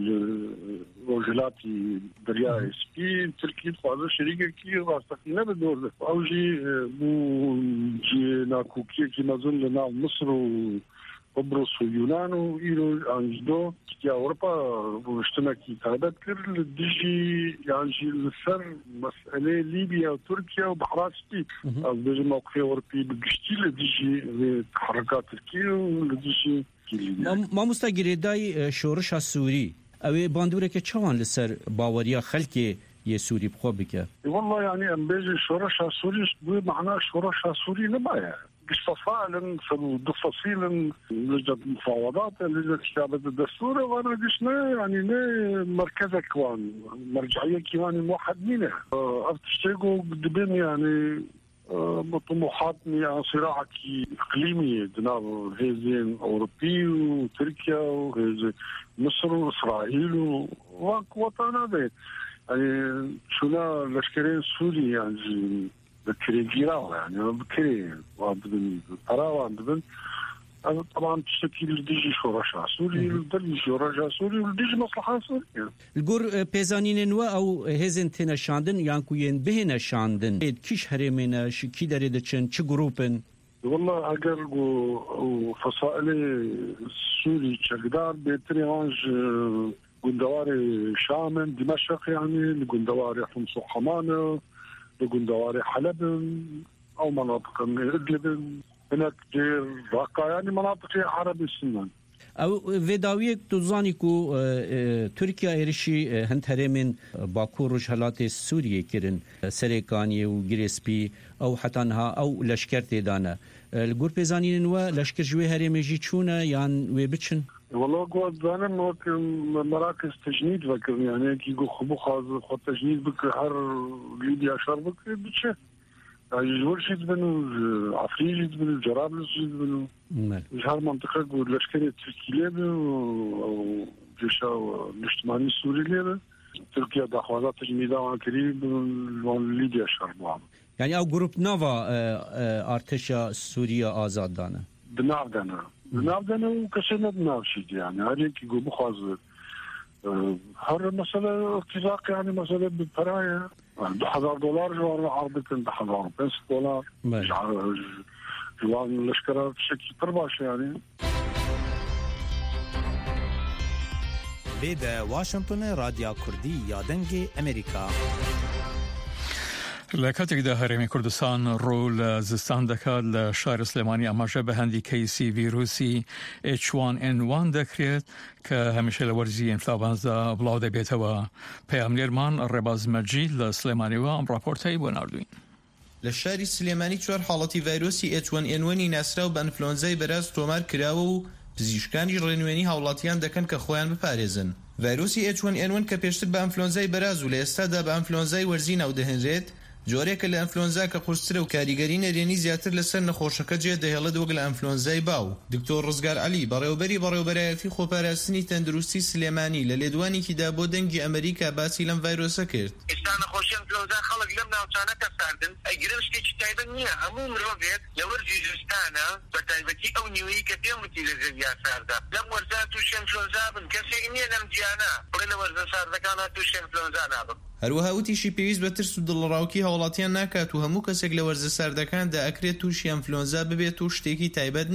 الوجلاتي دريا سبي تركيا هذا شريكه كي راستقينا بالدور او جي بو جي ناكوكي كي مازال لنا مصر قبرص ويونان وإيرو أنجدو كي أوروبا واشتماكي تعداد كر ديجي يعني السر مسألة ليبيا وتركيا وبحرات سبي از بيجي موقف أوروبي بقشتي لديجي حركات تركيا ولديجي ما مستقري داي شورش السوري أو باندورة كشان لسر باوريا خلقي يسوري بخو بك والله يعني أم بيجي شورش السوري بمعنى شورش السوري نبايا استفعالا تفاصيلا لجنة مفاوضات لجنة كتابة الدستور وانا قشنا يعني لا مركزة كوان مرجعية كوان موحد منها افتشتاقوا قدبين يعني طموحاتني عن صراع اقليمي دناب هيزين اوروبي وتركيا وهيزين مصر واسرائيل ووطنا ده يعني شونا لشكرين سوري يعني بكري جيراو يعني بكري وعندن ترى وعندن هذا طبعا تشكيل ديجي شورشة سوري ديجي شورشة سوري وديجي مصلحة سورية الجور بيزانين نوا أو هزن تنشاندن يانكوين بهن شاندن كيش هرمنا كي دردشن شو جروبن والله أجر وفصائل سوري شقدار بتريانج جندواري شامن دمشق يعني جندواري حمص وحمانة لجندواري حلب أو مناطق إدلب هناك دير راقة يعني مناطق عربي السنان او وداویک دوزانی کو ترکیه ایرشی هند هرمن باکور رجحلات سوریه کرن سرکانی و گریسپی او حتنها او لشکر تدانه الگور پیزانین و لشکر جوی هرمجی چونه یان و بچن والله قوات ظالم وك مراكز تجنيد فكر يعني كي يقول خبو خاز خو تجنيد بك هر ليبيا شربك بتشه يعني جور شيء بنو عفريجي بنو جرابلس بنو مش هر منطقة قول لشكرة تركيا أو جيش الاجتماعي السوري ليه تركيا دخوازات تجنيدها وعكري وان ليبيا شربوا يعني او جروب نوفا ارتشا سوريا آزاد دانا بناف دانا بناف دانا وكسينا بناف شيء يعني هذيك يقول بخاز هر مسألة اتفاق يعني مسألة بالبرايا بحذر دولار جوار عرضك بحذر بس دولار جوان الاشكرات بشكل ترباش يعني بيدا واشنطن راديو كردي يا دنجي أمريكا لکاتێک دا هەرێمی کوردستان ڕوو لە زستان دەکات لە شار سلێمانی ئەماژە بە هەندی کەیسی ڤیرۆسی ئێچ وان ئێن وان دەکرێت کە هەمیشە لە وەرزی ئینفلابانزا بڵاو دەبێتەوە. پەیامنێرمان ڕێباز مەجید لە سلێمانیەوە ئەم راپۆرتەی بۆ ناردوین. لە شاری سلێمانی چوار حاڵەتی ڤایرۆسی ئێچ وان ئێن وانی ناسرا و بە ئەنفلۆنزای بەراز تۆمار کراوە و پزیشکانی ڕێنوێنی هاوڵاتیان دەکەن کە خۆیان بپارێزن. ڤایرۆسی ئێچ وان ئێن وان کە پێشتر بە ئەنفلۆنزای بەراز و لە ئێستادا بە ئەنفلۆنزای وەرزی ناودەهێنرێت جۆرێکە لە ئەنفلۆنزا کە قورسترە و کاریگەری نەرێنی زیاتر لەسەر نەخۆشەکە جێ دەهێڵێت وەک لە ئەنفلۆنزای باو. دکتۆر ڕزگار عەلی بەڕێوەبەری بەڕێوەبەرایەتی خۆپاراستنی تەندروستی سلێمانی لە لێدوانێکیدا بۆ دەنگی ئەمریکا باسی لەم ڤایرۆسە کرد. ئێستا نەخۆشی ئەنفلۆنزا خەڵک لەم ناوچانەکە ساردن ئەگرن شتێکی تایبەت نییە هەموو مرۆڤێک لە وەرزی زستانە بە تایبەتی ئەو نیوەیی کە پێم وتی لە زەویا ساردا لەم وەرزا تووشی ئەنفلۆنزا بن کەسێک نییە لەم جیانە بڵێ لە وەرزە ساردەکانە تووشی ئەنفلۆنزا نابن. هەروەها وتیشی پێویست بە ترس و دڵڕاوکی هاوڵاتیان ناکات و هەموو کەسێک لە وەرزە ساردەکاندا ئەکرێت تووشی ئەنفلۆنزا ببێت و شتێکی تایبەت نییە.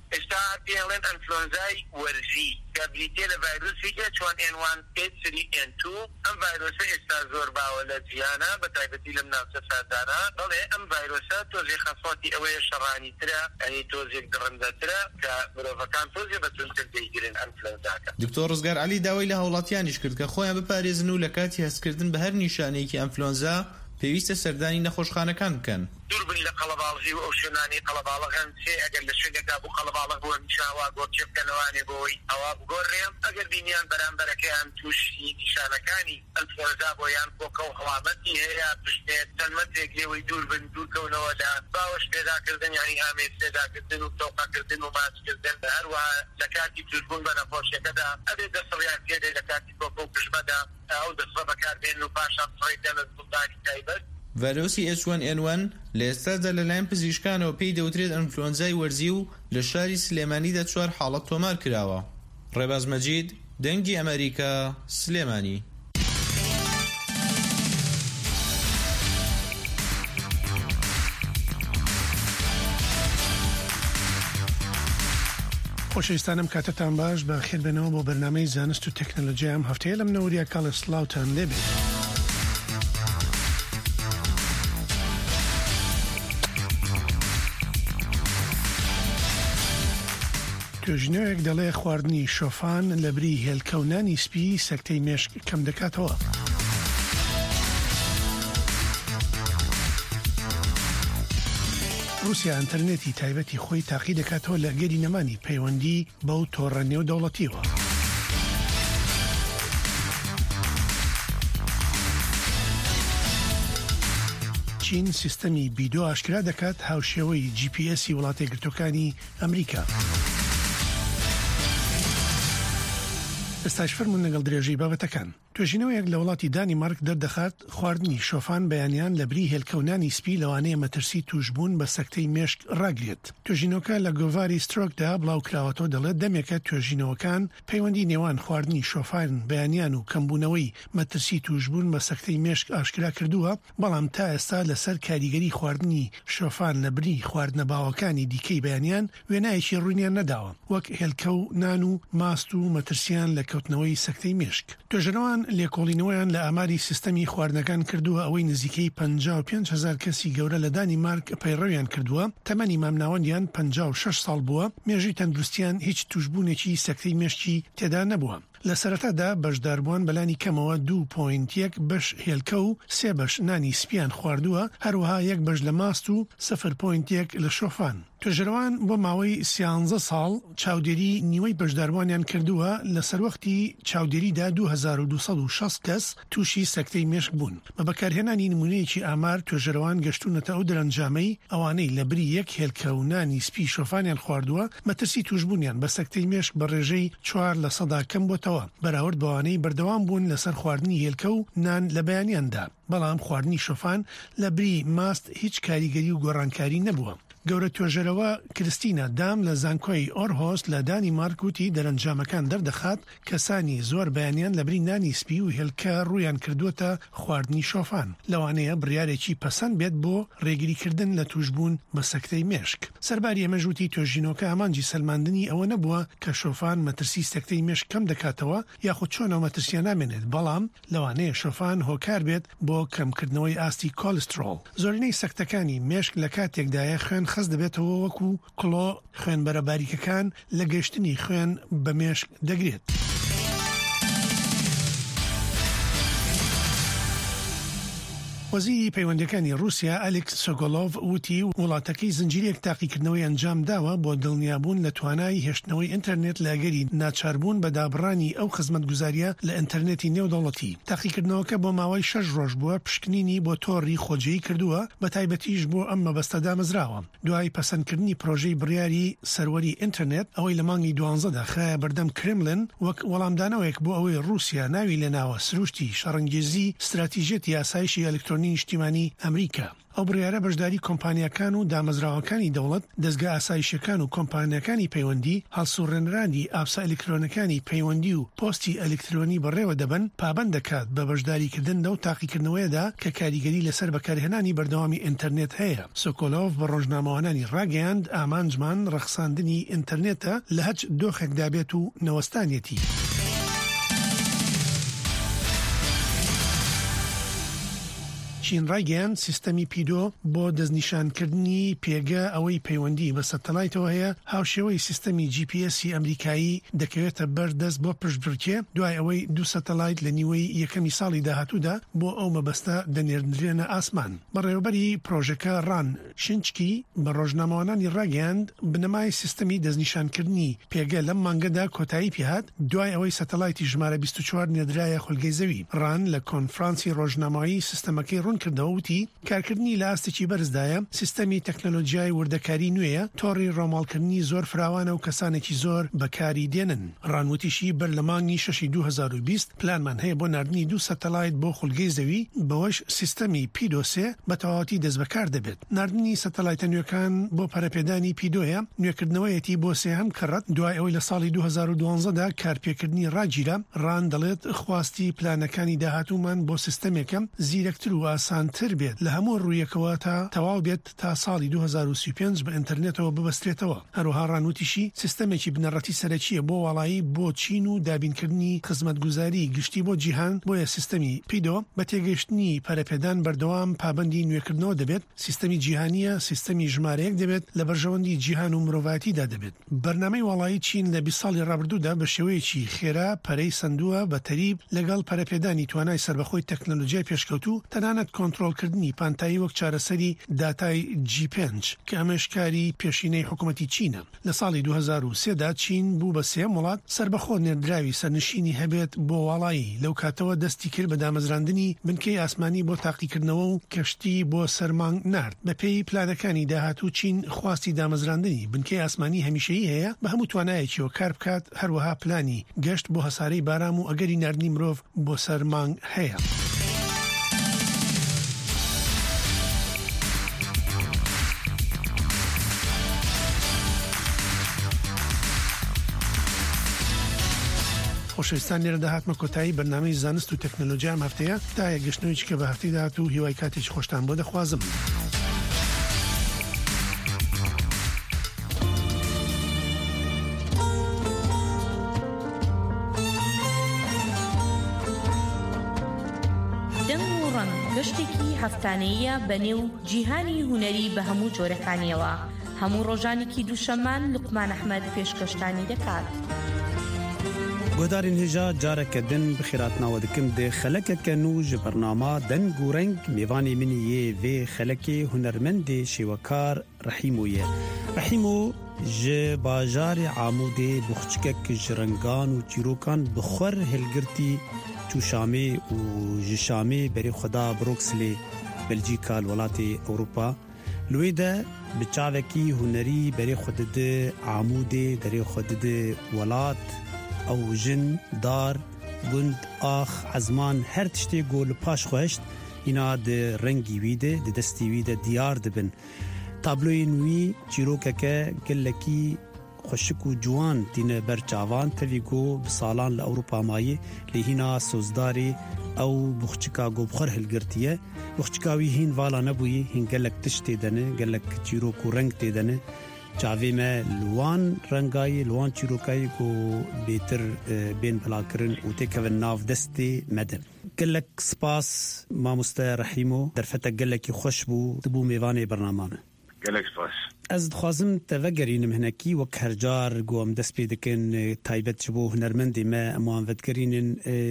ئێستا پێڵێن ئەنفلۆنزای وەرزی کە بریتێ لە ڤایرۆسی ئێچ وان ئێن وان ئێچ سری ئێن تو ئەم ڤایرۆسە ئێستا زۆر باوە لە جیانە بە تایبەتی لەم ناوچە ساردانە بەڵێ ئەم ڤایرۆسە تۆزێ خەسۆتی ئەوەیە شەڕانی ترە ئەنی تۆزێک درڕندەترە کە مرۆڤەکان تۆزێ بەتونتر دەیگرن ئەنفلۆنزاکە. دکتۆر ڕزگار عەلی داوای لە هاوڵاتیانیش کرد کە خۆیان بپارێزن و لە کاتی هەستکردن بە هەر نیشانەیەکی ئەنفلۆنزا پێویستە سەردانی نەخۆشخانەکان بکەن. دووربن لە قەڵەباڵغی و ئەو شوێنانی قەڵەباڵغان چێ ئەگەر لە شوێنێکدا بوو قەڵەباڵغ بووە میشاوا گۆڕچێ بکەنەوانێ بۆی ئەوا بگۆڕێم ئەگەر بینیان بەرامبەرەکەیان تووشی نیشانەکانی ئەنفلۆنزا بۆیان کۆکە و هەڵامەتی هەیە پشتێت تەنمەتێک لێوەی دووربن دوورکەونەوەدا باوەش پێداکردن یانی ئامێز پێداکردن و تۆقەکردن و ماچکردن هەروەها لە کاتی توشبوون بە نەخۆشیەکەدا ئەبێ دەسەڵیان پێدێ لە کاتی کۆکە و پشمەدا ئەو دەسڵە بەکاردێن و پاشان فڕی دەنە زوڵدانی تایبەت. ڤایرۆسی ئێچ وان ئێن وان لە ئێستادا لەلایەن پزیشکانەوە پێی دەوترێت ئەنفلۆنزای وەرزی و لە شاری سلێمانیدا چوار حاڵەت تۆمار کراوە. ڕێباز مەجید، دەنگی ئەمریکا، سلێمانی. خۆشەویستانم کاتتان باش بە خێربێنەوە بۆ بەرنامەی زانست و تەکنۆلۆژیا ئەم هەفتەیە لەم نەوەریە کاڵە سڵاوتان لێبێت. توێژینەوەیەک دەڵێ خواردنی شۆفان لە بری هێلکەونانی سپی سەکتەی مێشک کەم دەکاتەوە. رووسیا ئینتەرنێتی تایبەتی خۆی تاقی دەکاتەوە لە گەری نەمانی پەیوەندی بەو تۆڕە نێودەوڵەتیەوە. چین سیستەمی بیدۆ ئاشکرا دەکات هاوشێوەی جی پی ئەسی وڵاتە یەکگرتووەکانی ئەمریکا. ئێستاش فەرمون لەگەڵ درێژەی بابەتەکان. توێژینەوەیەک لە وڵاتی دانیمارک دەردەخات خواردنی شۆفان بەیانیان لە بری هێلکەونانی سپی لەوانەیە مەترسی توشبوون بە سەکتەی مێشک ڕاگرێت. توێژینەوەکە لە گۆڤاری سترۆکدا بڵاوکراوەتەوە دەڵێت دەمێکە توێژینەوەکان پەیوەندی نێوان خواردنی شۆفان بەیانیان و کەمبوونەوەی مەترسی توشبوون بە سەکتەی مێشک ئاشکرا کردووە، بەڵام تا ئێستا لەسەر کاریگەری خواردنی شۆفان لە بری خواردنە باوەکانی دیکەی بەیانیان وێنایەکی ڕوونیان نەداوە، وەک هێلکە و نان و ماست و مەترسیان لە کەوتنەوەی سەکتەی مێشک. توێژەرەوان لێکۆڵینەوەیان لە ئاماری سیستەمی خواردنەکان کردووە ئەوەی نزیکەی پەنجا و پێنج هەزار کەسی گەورە لە دانیمارک پەیڕەویان کردووە، تەمەنی مامناوەندیان پەنجا و شەش ساڵ بووە، مێژووی تەندروستیان هیچ توشبوونێکی سەکتەی مێشکی تێدا نەبووە. لە سەرەتادا بەشداربووان بەلانی کەمەوە دوو پۆینت یەک بەش هێلکە و سێ بەش نانی سپیان خواردووە، هەروەها یەک بەش لە ماست و سەفر پۆینت یەک لە شۆفان. توێژەرەوان بۆ ماوەی سیانزە ساڵ چاودێری نیوەی بەشداربوانیان کردووە، لە سەروەختی چاودێریدا دوو هەزار و دووسەد و شەست کەس تووشی سەکتەی مێشک بوون. بە بەکارهێنانی نمونەیەکی ئامار توێژەرەوان گەشتونەتە ئەو دەرەنجامەی ئەوانەی لە بری یەک هێلکە و نانی سپی شۆفانیان خواردووە مەترسی توشبوونیان بە سەکتەی مێشک بە ڕێژەی چوار لە سەدا کەم بۆتەوە، بەراورد بەوانەی بەردەوام بوون لەسەر خواردنی هێلکە و نان لە بەیانیاندا، بەڵام خواردنی شۆفان لە بری ماست هیچ کاریگەری و گۆڕانکاری نەبووە. گەورە توێژەرەوە کریستینە دام لە زانکۆی ئۆرهۆست لە دانیمارک وتی دەرەنجامەکان دەردەخات کەسانی زۆر بەیانیان لە بری نانی سپی و هێلکە ڕوویان کردووەتە خواردنی شۆفان، لەوانەیە بڕیارێکی پەسەند بێت بۆ ڕێگریکردن لە توشبوون بە سەکتەی مێشک. سەرباری ئەمەژوتی توێژینەوەکە ئامانجی سەلماندنی ئەوە نەبووە کە شۆفان مەترسی سەکتەی مێشک کەم دەکاتەوە یاخود چۆنەوە مەترسیان نامێنێت، بەڵام لەوانەیە شۆفان هۆکار بێت بۆ کەمکردنەوەی ئاستی کۆلسترۆل. زۆرینەی سەکتەکانی مێشک لە کاتێکدایە خوێن خەست دەبێتەوە وەکو کڵۆ خوێن بەرەباریکەکان لە گەشتنی خوێن بە مێشک دەگرێت. وەزیری پەیوەندەکانی رووسیا ئەلێکس سۆکۆلۆڤ وتی وڵاتەکەی زنجیرێک تاقیکردنەوەی ئەنجام داوە بۆ دڵنیابوون لە توانای هێشتنەوەی ئینتەرنێت لە ئەگەری ناچاربوون بە دابڕانی ئەو خزمەتگوزاریە لە ئینتەرنێتی نێودەوڵەتی. تاقیکردنەوەکە بۆ ماوەی شەش ڕۆژ بووە، پشکنینی بۆ تۆڕی خۆجێی کردووە، بە تایبەتیش بۆ ئەم مەبەستە دامەزراوە. دوای پەسەندکردنی پرۆژەی بڕیاری سەروەری ئینتەرنێت ئەوەی لە مانگی دوانزەدا خایە بەردەم کرێملن وەک وەڵامدانەوەیەک بۆ ئەوەی رووسیا ناوی لەناوە سروشتی شەڕەنگێزی استراتیژێتی یاسایشی ئەلکترۆنی نیشتیمانی ئەمریکا. ئەو بڕیارە بەشداری کۆمپانیەکان و دامەزراوەکانی دەوڵەت دەستگا ئاسایشەکان و کۆمپانیەکانی پەیوەندی هەڵسوڕێنرانی ئابسا ئەلکترۆنەکانی پەیوەندی و پۆستی ئەلکترۆنی بەڕێوە دەبن پابەند دەکات بە بەشداریکردن و تاقیکردنەوەیەدا کە کاریگەری لەسەر بەکارهێنانی بەردەوامی ئینتەرنێت هەیە. سۆکۆلۆڤ بە ڕۆژنامەوانانی ڕاگەیاند ئامانجمان ڕەخساندنی ئینتەرنێتە لە هەچ دۆخێکدا بێت و نەوەستانیەتی. چین ڕایگەیان سیستەمی پیدۆ بۆ دەستنیشانکردنی پێگە ئەوەی پەیوەندی بە سەتەلایتەوە هەیە هاوشێوەی سیستەمی جی پی ئێسی ئەمریکایی دەکەوێتە بەردەست بۆ پشتبڕکێ دوای ئەوەی دوو سەتەلایت لە نیوەی یەکەمی ساڵی داهاتوودا بۆ ئەو مەبەستە دەنێردرێنە ئاسمان. بەڕێوەبەری پرۆژەکە ڕان شنچکی بە ڕۆژنامەوانانی ڕاگەیاند بنەمای سیستەمی دەستنیشانکردنی پێگە لەم مانگەدا کۆتایی پێهات دوای ئەوەی سەتەلایتی ژمارە بیست و چوار نێردرایە خولگەی زەوی. ڕان لە کۆنفرانسی ڕۆژنامایی سیستەمەکەی ڕوون کردەوەوتی کارکردنی لە ئاستێکی بەرزدایە سیستەمی تەکنۆلۆژیای وردەکاری نوێیە تۆڕی ڕۆماڵکردنی زۆر فراوانە و کەسانێکی زۆر بەکاری دێنن. ڕانوتیشی بەر لە مانگی شەشی دوو هەزار و بیست پلانمان هەیە بۆ ناردنی دوو سەتەلایت بۆ خولگەی زەوی بەوەش سیستەمی پیدۆسێ بە تەواوەتی دەست بەکار دەبێت. ناردنی سەتەلایتە نوێکان بۆ پەرەپێدانی پیدۆیە نوێکردنەوەیەتی بۆ سێهەم کەڕەت دوای ئەوەی لە ساڵی دوو هەزار و دوانزەدا کارپێکردنی ڕاگیرە. ڕان دەڵێت خواستی پلانەکانی داهاتوومان بۆ سیستەمێکم زیرەکتر و ئاسانتر بێت لە هەموو ڕوویەکەوە تا تەواو بێت تا ساڵی دوو هەزار و سی و پێنج بە ئینتەرنێتەوە ببەسترێتەوە. هەروەها ڕانوتیشی سیستەمێکی بنەڕەتی سەرەکیە بۆ وڵایی بۆ چین و دابینکردنی خزمەتگوزاری گشتی بۆ جیهان بۆیە سیستەمی پیدۆ بە تێگەیشتنی پەرەپێدان بەردەوام پابەندی نوێکردنەوە دەبێت سیستەمی جیهانیە سیستەمی ژمارەیەک دەبێت لە بەرژەوەندی جیهان و مرۆڤایەتیدا دەبێت. بەرنامەی وڵایی چین لە بیست ساڵی ڕابردوودا بە شێوەیەکی خێرا پەرەی سندووە بە تەریب لەگەڵ پەرەپێدانی توانای سەربەخۆی تەکنۆلۆژیای پێشکەوتوو تەنانەت کۆنتڕۆڵکردنی پانتایی وەک چارەسەری داتای جی پێنج کە ئەمەشکاری پێشینەی حکوومەتی چینە. لە ساڵی دوو هەزار و سێ دا چین بوو بە سێم وڵات سەربەخۆ نێردراوی سەرنشینی هەبێت بۆ وڵایی لەو کاتەوە دەستی کرد بە دامەزراندنی بنکەی ئاسمانی بۆ تاقیکردنەوە و کەشتی بۆ سەرمانگ نارد. بە پێی پلانەکانی داهاتوو چین خواستی دامەزراندنی بنکەی ئاسمانی هەمیشەیی هەیە بە هەموو توانایەکیەوە کار بکات هەروەها پلانی گەشت بۆ هەسارەی بارام و ئەگەری ناردنی مرۆڤ بۆ سەرمانگ هەیە. خۆشەویستان لێرە داهاتمە کۆتایی بەرنامەی زانست و تەکنۆلۆژیا ئەم هەفتەیە تا یەکگەشتنەوەیکی کە بە هەفتەی داهات و هیوای کاتێکی خۆشتان بۆ دەخوازم. دەنگ و ڕەنگ گەشتێکی هەفتانەیە بەنێو جیهانی هونەری بە هەموو جۆرەکانیەوە هەموو ڕۆژانێکی دووشەمان لوقمان ئەحمەد پێشکەشتانی دەکات. گۆدارین هێژا جارێکە دن بخیراتناوە دکم دێ خەلەکەکەن و ji بەرنامە دەنگ و ڕەنگ میوانی منی یê vê xelekê hunermendê şêwekar Rehîmo ye. Rehîmo ji bajarê Amûdê bixçikek ji rengan û çîrokan bi xwer hilgirtî çû Şamê û ji Şamê berê xweda Bruxelê Belcîka li welatê Ewropa. Li wê de bi çavekî hunerî berê xwe dide Amûdê derê xwe dide welat ئەو ژن دار گوند ئاخ عزمان هەر تشتێ گۆ لە پاش خۆشت ئینا دە ڕەنگی ویدە دە دەستی ویدە دیار دەبن. تابلۆی نوی چیرۆکەکە گەلەکی خوشک و جوان دینە بەرچاوان تەوی گۆ بساڵان لە ئەوروپا مایە لە هینا سۆزدارێ ئەو بخچکا گۆ بخەر هەلگرتیە بخچکاوی هین والا نەبووی هین گەلک تشت تێدەنە گەلک چیرۆک و ڕەنگ تێدەنە چاوی ما لوان رنگای لوان چیروکایی کو بیتر بین بلاکرن و تکون ناف دستی مدن. گلک سپاس ماموستا رحیمو در فتح گلکی خوش بو دبو میوان برنامه. گلک سپاس. از دخوازم توگرینم هنکی وک هر جار گوام دست پیدکن تایبت شبو هنرمندی ما امان ودگرینن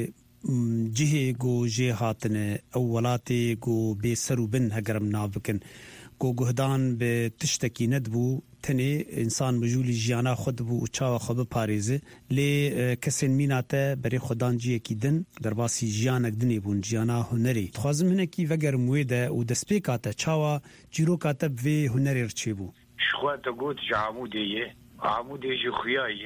جهه گو جه هاتنه اولاتی گو بی سرو بن هگرم نابکن گو گهدان به تشتکی ندبو تنه انسان مجولی جیانا خود بو و چاو خوب پاریزه لی کسین میناته بری خودان جیه کی دن در باسی جیانک دنی بون جیانا هنری خوازم هنه کی وگر مویده و دسپیکاته چاوا جیروکاته وی هنری رچی بو شخواتا گوت جا عموده یه عموده جی خویایه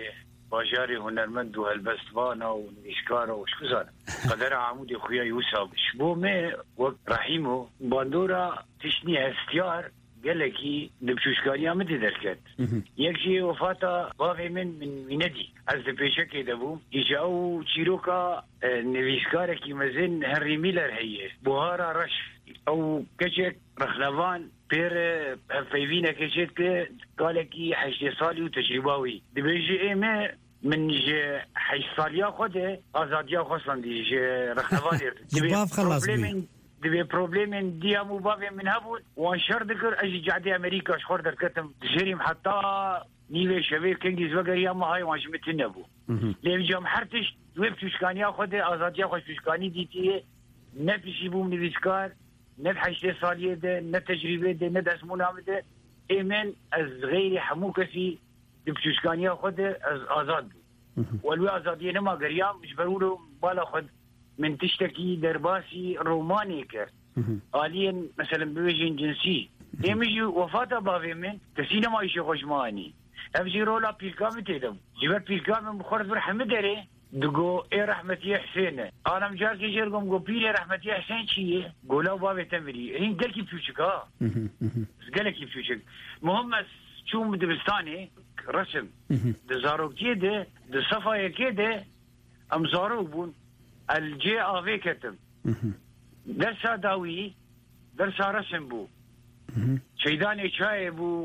باجاري هنرمند وهالبستبانة ونشكارة وشكزان قدر عمودي خويا يوسف شبو ما ورحيمو باندورا تشني استيار قالكي دبشوشكاريا مدي دركت يكشي وفاتا بافي من من مندي از بيشك دبو يجاو تشيروكا نفيشكاركي مزن هنري ميلر هي بوهارا رش او كشك رخلفان بير فيفينا كشك قالكي حشي صالي وتجرباوي دبيجي ايما من جي حي صاليا خده ازاديا خصن دي جي رخلفان جباف خلاص بي دبي بروبليم دي مو بابي من هبول وانشر ذكر اجي قاعدي امريكا شخور دركتم جريم حتى نيوي شبيه كينجز وغير ما هاي واش متنبو لين جام حرتش ويب تشكاني اخذ ازاديا خوش تشكاني ديتي نفسي بو من الاسكار نفحش صاليه ده نتجربه ده ندس منامده ايمن از غير حموكسي دبشكاني اخذ از ازاد والوي ازاديه ما غريام مش بقولوا بالا خد من تشتكي درباسي روماني كر حاليا مثلا بوجين جنسي يمجي وفاته بافي من تسينا ما يشي خوشماني افجي رولا بيلكام تيدم جبت بيلكام مخرج برحمه دري دقو اي رحمتي حسين انا مجار كي جرقم قو بيلي رحمتي حسين شي قولوا بابي تمري هين قالكي بفيوشك ها قالكي بفيوشك مهم شو دبستاني رسم دزاروك كيده دصفايا كيده ام زاروك بون الجي افي كتب درسا داوي درسا رسم بو شيداني شاي بو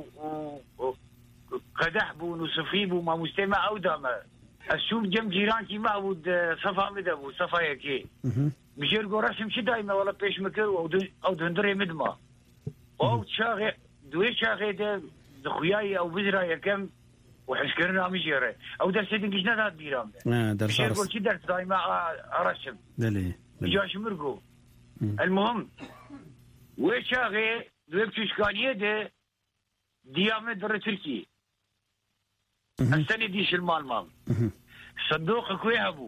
قدح بو نصفي بو ما مستمع او داما السوق جنب جيرانتي ما بود صفا مدبو صفا يكي بجيرقو رسم شي دايما ولا بيش مكر او دندري مدما او تشاغي دوي شاغي ده دخياي او بزرايا كم وحشكرنا مجيره او درس دنجنا هذا ديرام اه درس يقول شي درس دايما ارسم دلي جاش مرقو المهم وشاغي دوبشكانيه ده ديامتر تركي السنه ديش المال مام صندوق كوي ابو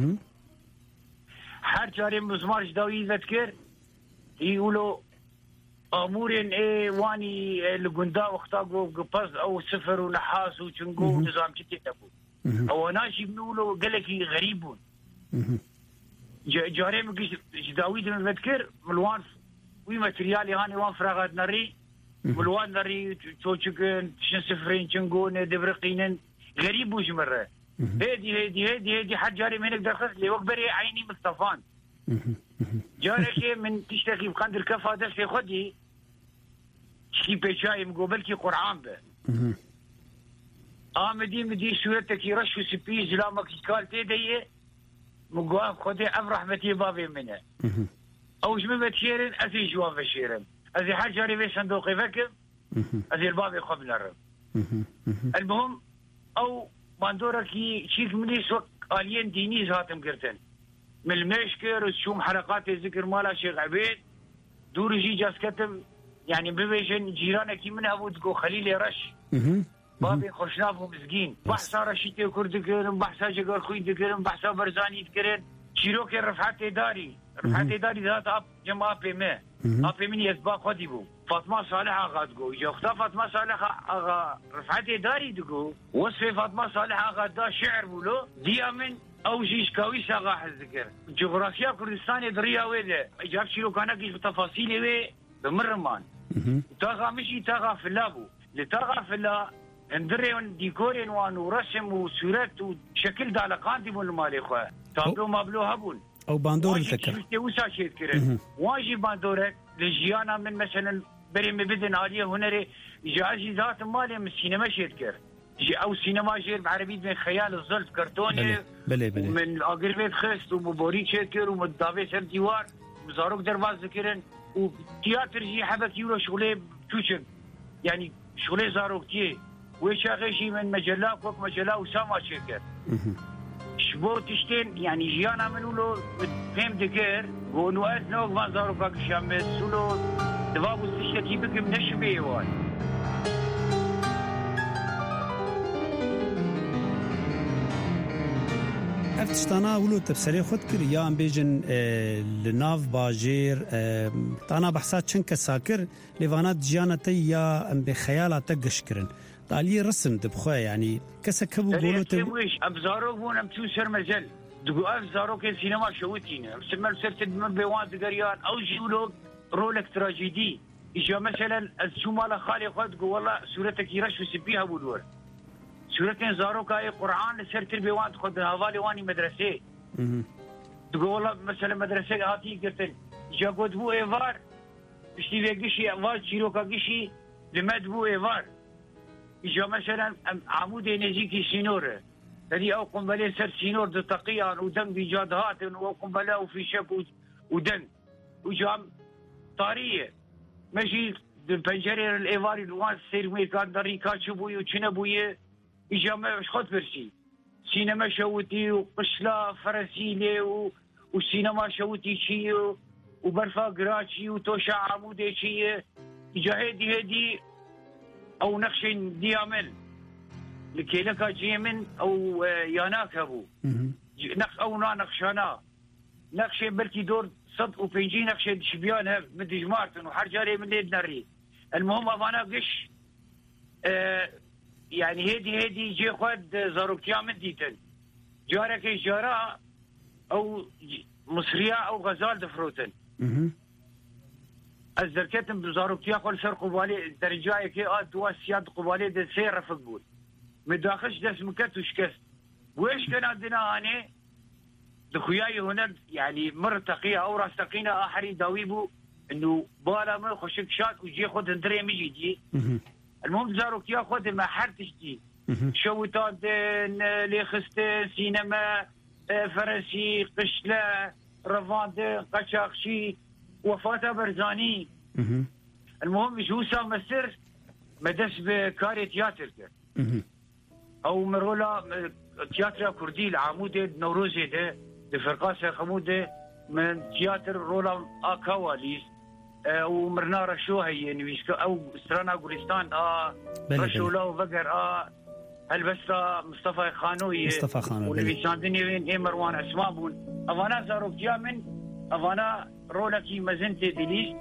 حر جاري مزمارش داوي يذكر يقولوا امورين ايه واني الجندا وقتاقو قبض او سفر ونحاس وشنقو ونظام كتير ابو او ناشي بنقولوا قالكي غريبون جاري مقيس داويد من بذكر ملوان وي ماتريالي هاني وان فراغات نري ملوان نري توشكن شن سفرين شنقون دبرقينن غريب وش مره هيدي هيدي هيدي هيدي حد جاري منك درخص لي وكبري عيني مصطفان جاري من تشتكي بقندر كفا درس خدي شي بيشاي مقابلكي قرعان به آمدي مدي سورتك يرشو سبيز لامك كالتي دي مقاف خدي ام رحمتي بابي منه او جمع بتشيرن ازي جواب بشيرن ازي حاجه ريبي صندوق يفكر ازي الباب قبل الرب المهم او باندوركي شيك مليس وقت الين ديني زاتم قرتن من المشكر وشوم حلقات الذكر مالا شيخ عبيد دور جي جاس كتم يعني ببيشن جيرانك من ابو تقو خليل رش بابي خوشناف ومسكين بحثا رشيتي وكرد كرم بحثا جقر خوي دكرم بحثا برزاني دكرم شيروك رفعت داري رفعت داري ذات اب جمع ابي ما ابي من يسبا خدي بو فاطمه صالح اغا تقو يا اختا فاطمه صالح اغا رفعت داري تقو وصف فاطمه صالح اغا دا شعر بولو ديامن او جيش كويس اغا حذكر جغرافيا كردستان دريا ويله اجاب شيروك انا كيف تفاصيل وي بمرمان تاغا مشي تاغا فلابو لتاغا فلا اندريون ديكورين وان ورسم وصورات وشكل دالقان دي مول مالي خو تابلو مابلو هبون او باندور الفكر وسا شيء كرن واجي باندورك لجيانا من مثلا بريم بدن عاليه هنري جاجي ذات مالي من السينما شيتكر او سينما جير بعربي من خيال الظلف كرتوني بلي بلي من اقربيت خست ومبوري شيتكر ومدافع سر ديوار وزاروك درواز ذكرن وتياتر جي حبك يورو شغله توشن يعني شغله زاروك تي وشاغشي من مجلات وك مجلات وسام شيكر شبو تشتين يعني جيانا منولو فهم دكر قولوا أثنوك ما زاروا كاك شامس سولو دبابو تشتكي بك من الشبيه واي افتشتانا ولو تفسيري خود كر يا ام بيجن اه لناف باجير اه تانا بحثات شنك ساكر ليفانات جيانتي يا ام بخيالات قشكرن طالي رسم دبخوا يعني كسا كبو قولو تبو ويش أبزارو بون أمتو سر مجل دقو أبزارو كي سينما شوتينا مسمى سرت من بيوان دقريان أو جيولو رولك تراجيدي إجا مثلا السومالة خالي خد قو والله سورتك يرش وسبيها بودور سورتين زارو كاي قرآن سرت البيوان خد هذالي واني مدرسة تقول والله مثلا مدرسة هاتي قلتن جا قد بو إيفار بشتي بيقشي أفاز شيروكا قشي لمد بو إيفار إجا مثلا عمود نزيكي سينور هذه أو قنبلة سر سينور دو تقيان ودن بجادهات وقنبلة وفي شك ودن وجام طارية ماشي بنجرير الإيفار الوان سيروي كان دريكا شبوي وشنبوي إجا ما خد برسي سينما شوتي وقشلا فرسيلي و... وسينما شوتي شي وبرفا قراشي وتوشا عمودي شي إجا هدي هدي أو نقش ديامل لكي لك جيمن أو ياناك أبو نقش أو نا نقشانا نقش بلكي دور صد وبينجي نقش شبيان هب من دجمارتن وحرجاري من ليد نري المهم أفانا قش آه يعني هدي هدي جي خد زاروكيا من ديتن جارك جارا أو مصرية أو غزال دفروتن الزركتن بزاروكيا قول سر قبالي درجاية كي آد دوا سياد قبالي دي سير فقبول مداخش دس مكت وشكست ويش كان عندنا أنا دخوياي هنا يعني مرتقية أو راستقينا آخري داويبو إنه بالا ما خشك شات وجي خد هندري ميجي دي المهم زاروكيا خد ما حرتش دي شوتات ليخستين سينما فرنسي قشلة رفاند قشاقشي وفاة برزاني المهم شو سام السر مدس بكاري تياتر او مرولا تياتر كردي العمود نوروزي ده لفرقاس خمود من تياتر رولا اكواليس ومرنا رشو هي نويسكا او سرانا غورستان اه رشولا وبقر اه البستا مصطفى خانوي مصطفى خانوي ونبيساندني وين اي مروان اسماء بون افانا زاروك جامن افانا رولكي مزنتي ديليس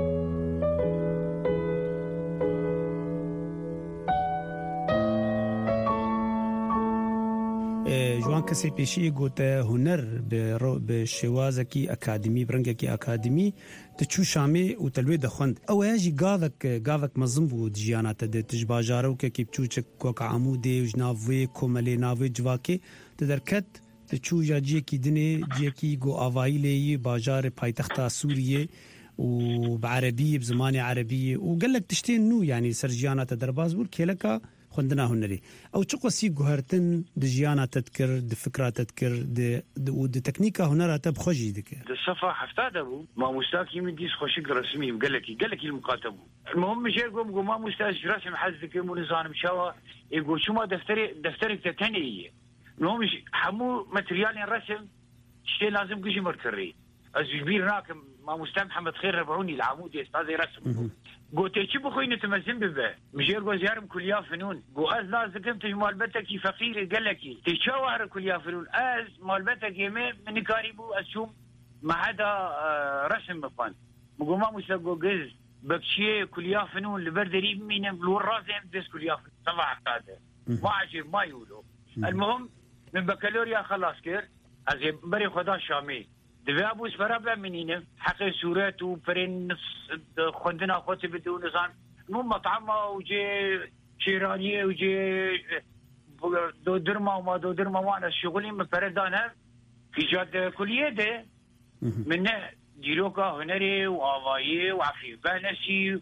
جوان کسی پیشی گوته هنر به شوازه کی اکادمی برنگه کی اکادمی تچو شامی و تلوی دخوند او یاجی گاوک گاوک مزم بود جیانات ده تجباجارو که کی بچوچ کوک عمودی و جناوی کوملی ناوی جواکی تدرکت تچو جاجی کی دنی جی کی گو اوایلی باجار پایتخت سوریه و بعربی بزمان عربی و قال لك تشتين نو يعني سرجيانات درباز بور كيلكا خندنا هنري او تشقسي جوهرتن دجيانا تذكر دفكرة تذكر د ود تكنيكا هنرا تبخجي دك الصفا حفتادبو ما مستاكي من ديس خوشك رسمي قال لك قال لك المقاتب المهم مش يقوم ما مستاج رسم حزك منظام شوا يقول شو ما دفتري دفترك تتني المهم حمو ماتريال رسم شيء لازم كشي مركري الزبير هناك ما مستعد محمد خير ربعوني العمود استاذ رسم قلت ايش بخوي نتمزن ببه مش يرجو زيارم كلية فنون قو از لازم كنت مالبتك فقير قال لك تشاور كلية فنون از مالبتك يمي من قريبو اسوم ما حدا رسم بقان قو ما مستقو جز بكشي كلية فنون لبردري من بالورازم دس كلية فنون صباح هذا ما عجب ما يقولوا المهم من بكالوريا خلاص كير از بري خدا شامي دبابوس فرابا منينه حقي سورات وفرين خندنا خوتي بدون نظام مو مطعمه وجي شيرانيه وجي دو درما وما دو درما وانا شغلي مفردانه في جاد كليه ده منه ديروكا هنري وافاي وعفيف بانسي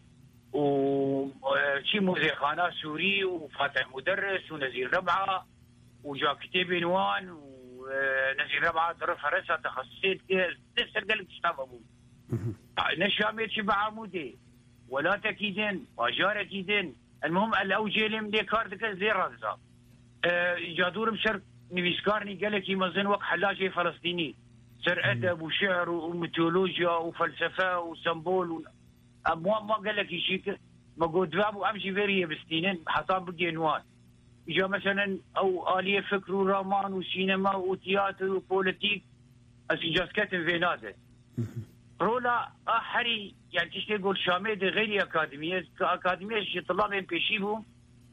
وشي موزيخانا سوري وفاتح مدرس ونزير ربعه وجا كتاب عنوان نزير ربعه ظرف فرنسا تخصصيت لسه قال لك اشتغل ابو نشاميت شبع عمودي ولا تكيدن واجار اكيدن المهم الاوجي لم دي كاردك زي رازا جادور مشر نفيسكارني قال لك يمزن وقت حلاجي فلسطيني سر ادب وشعر وميثولوجيا وفلسفه وسمبول ما ما قال لك شيء ما قلت بابو امشي فيري بستينين حطام بجنوان جا مثلا او آلية فكر ورومان وسينما وتياتر وبوليتيك اسجاز كاتب في نادر رولا احري يعني تشتي يقول شامي دي غير اكاديميه اكاديميه شي طلاب بيشيبو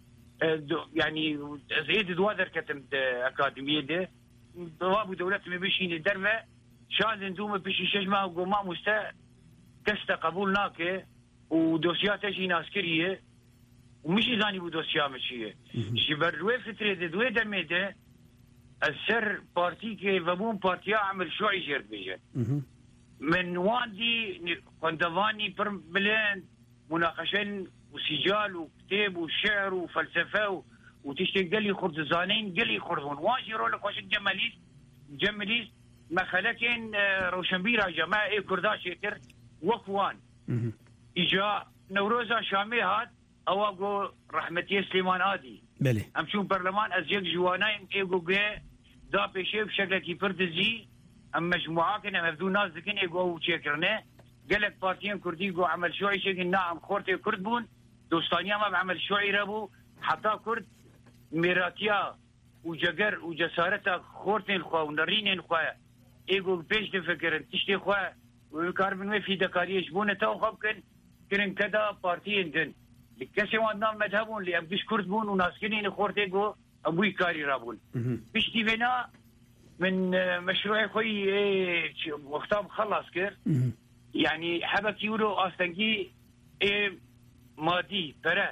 يعني زيد دوادر كتم أكاديمية ده ضواب دولة مبيشين الدربة شان دوم بيشي شجمة وقوما مستا كستا قبولناك ودوسيات اجي ناسكريه ومش زاني بدوسيا مشيه شبر دوي فترة دوي دميده السر بارتي كي فبون بارتيا عمل شوعي جير بيجن من واندي كندفاني برمبلين مناقشين وسجال وكتاب وشعر وفلسفة وتشتي قلي خرد زانين قلي خردون واجي رولك واش جماليس جماليس ما خلكين روشنبيرا جماعة ايه كرداش يكر وقوان إجا نوروزا شامي هاد أواقو رحمتي سليمان آدي بله أمشون برلمان أزيق جوانايم إيقو قيه دا بيشي بشكل كي پردزي أم مجموعة كنا مبدو ناس دكين إيقو وشيكرنه قالك بارتيين كردي قو عمل شوعي شكل نعم خورتي كرد بون دوستانيا ما بعمل شوعي رابو حتى كرد ميراتيا وجقر وجسارتا خورتين الخوا ونرينين الخوا إيقو بيش تفكرن تشتي خوا ويكاربن في دكاريش بون تو خبكن كرن كذا بارتيين دن لكسي وانا مذهبون اللي أبقش كرد بون وناسكنين خورتي قو أبوي كاري رابون بيشتي فينا من مشروع خوي وقتها خلص كر يعني حبك يقولوا أستنجي إيه مادي ترى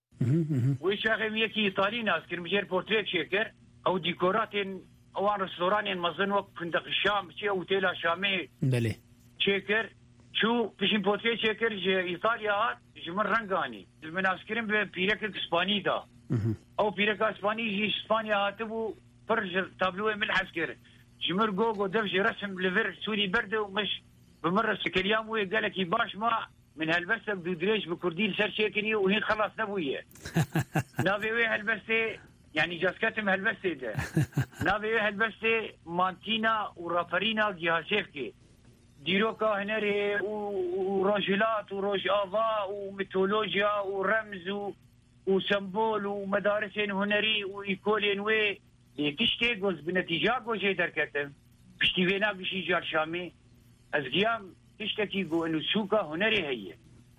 ويشاغم يكي إيطالي ناس كر مجير بورتريت شكر أو ديكوراتين أو رستورانين مظن وقت فندق الشام شيء أو تيلا شامي بله شكر شو بيشين بورتريت شكر جي إيطاليا هات جمر رنگاني من أسكرين ببيرك إسباني دا أو بيرك إسباني جي إسبانيا هاتبو فرج تابلوه من العسكر جمر جوجو دفج رسم لفر سوري برد ومش بمرة سكريام وقالك باش ما من هالبسة بدو دريش بكردين سر شيكني وهي خلاص نبوية نابي ويه هالبسة يعني جاسكتم هالبسة ده نابي ويه هالبسة مانتينا ورافرينا جهاسيفكي ديروكا هنري ورجلات وروج آفا وميتولوجيا ورمز وسمبول ومدارس هنري وإيكولين وي تشتي جوز بنتيجة جوجي دركتم بشتي فينا بشي جار شامي أزقيام تشتكي جو إنه سوكا هنري هي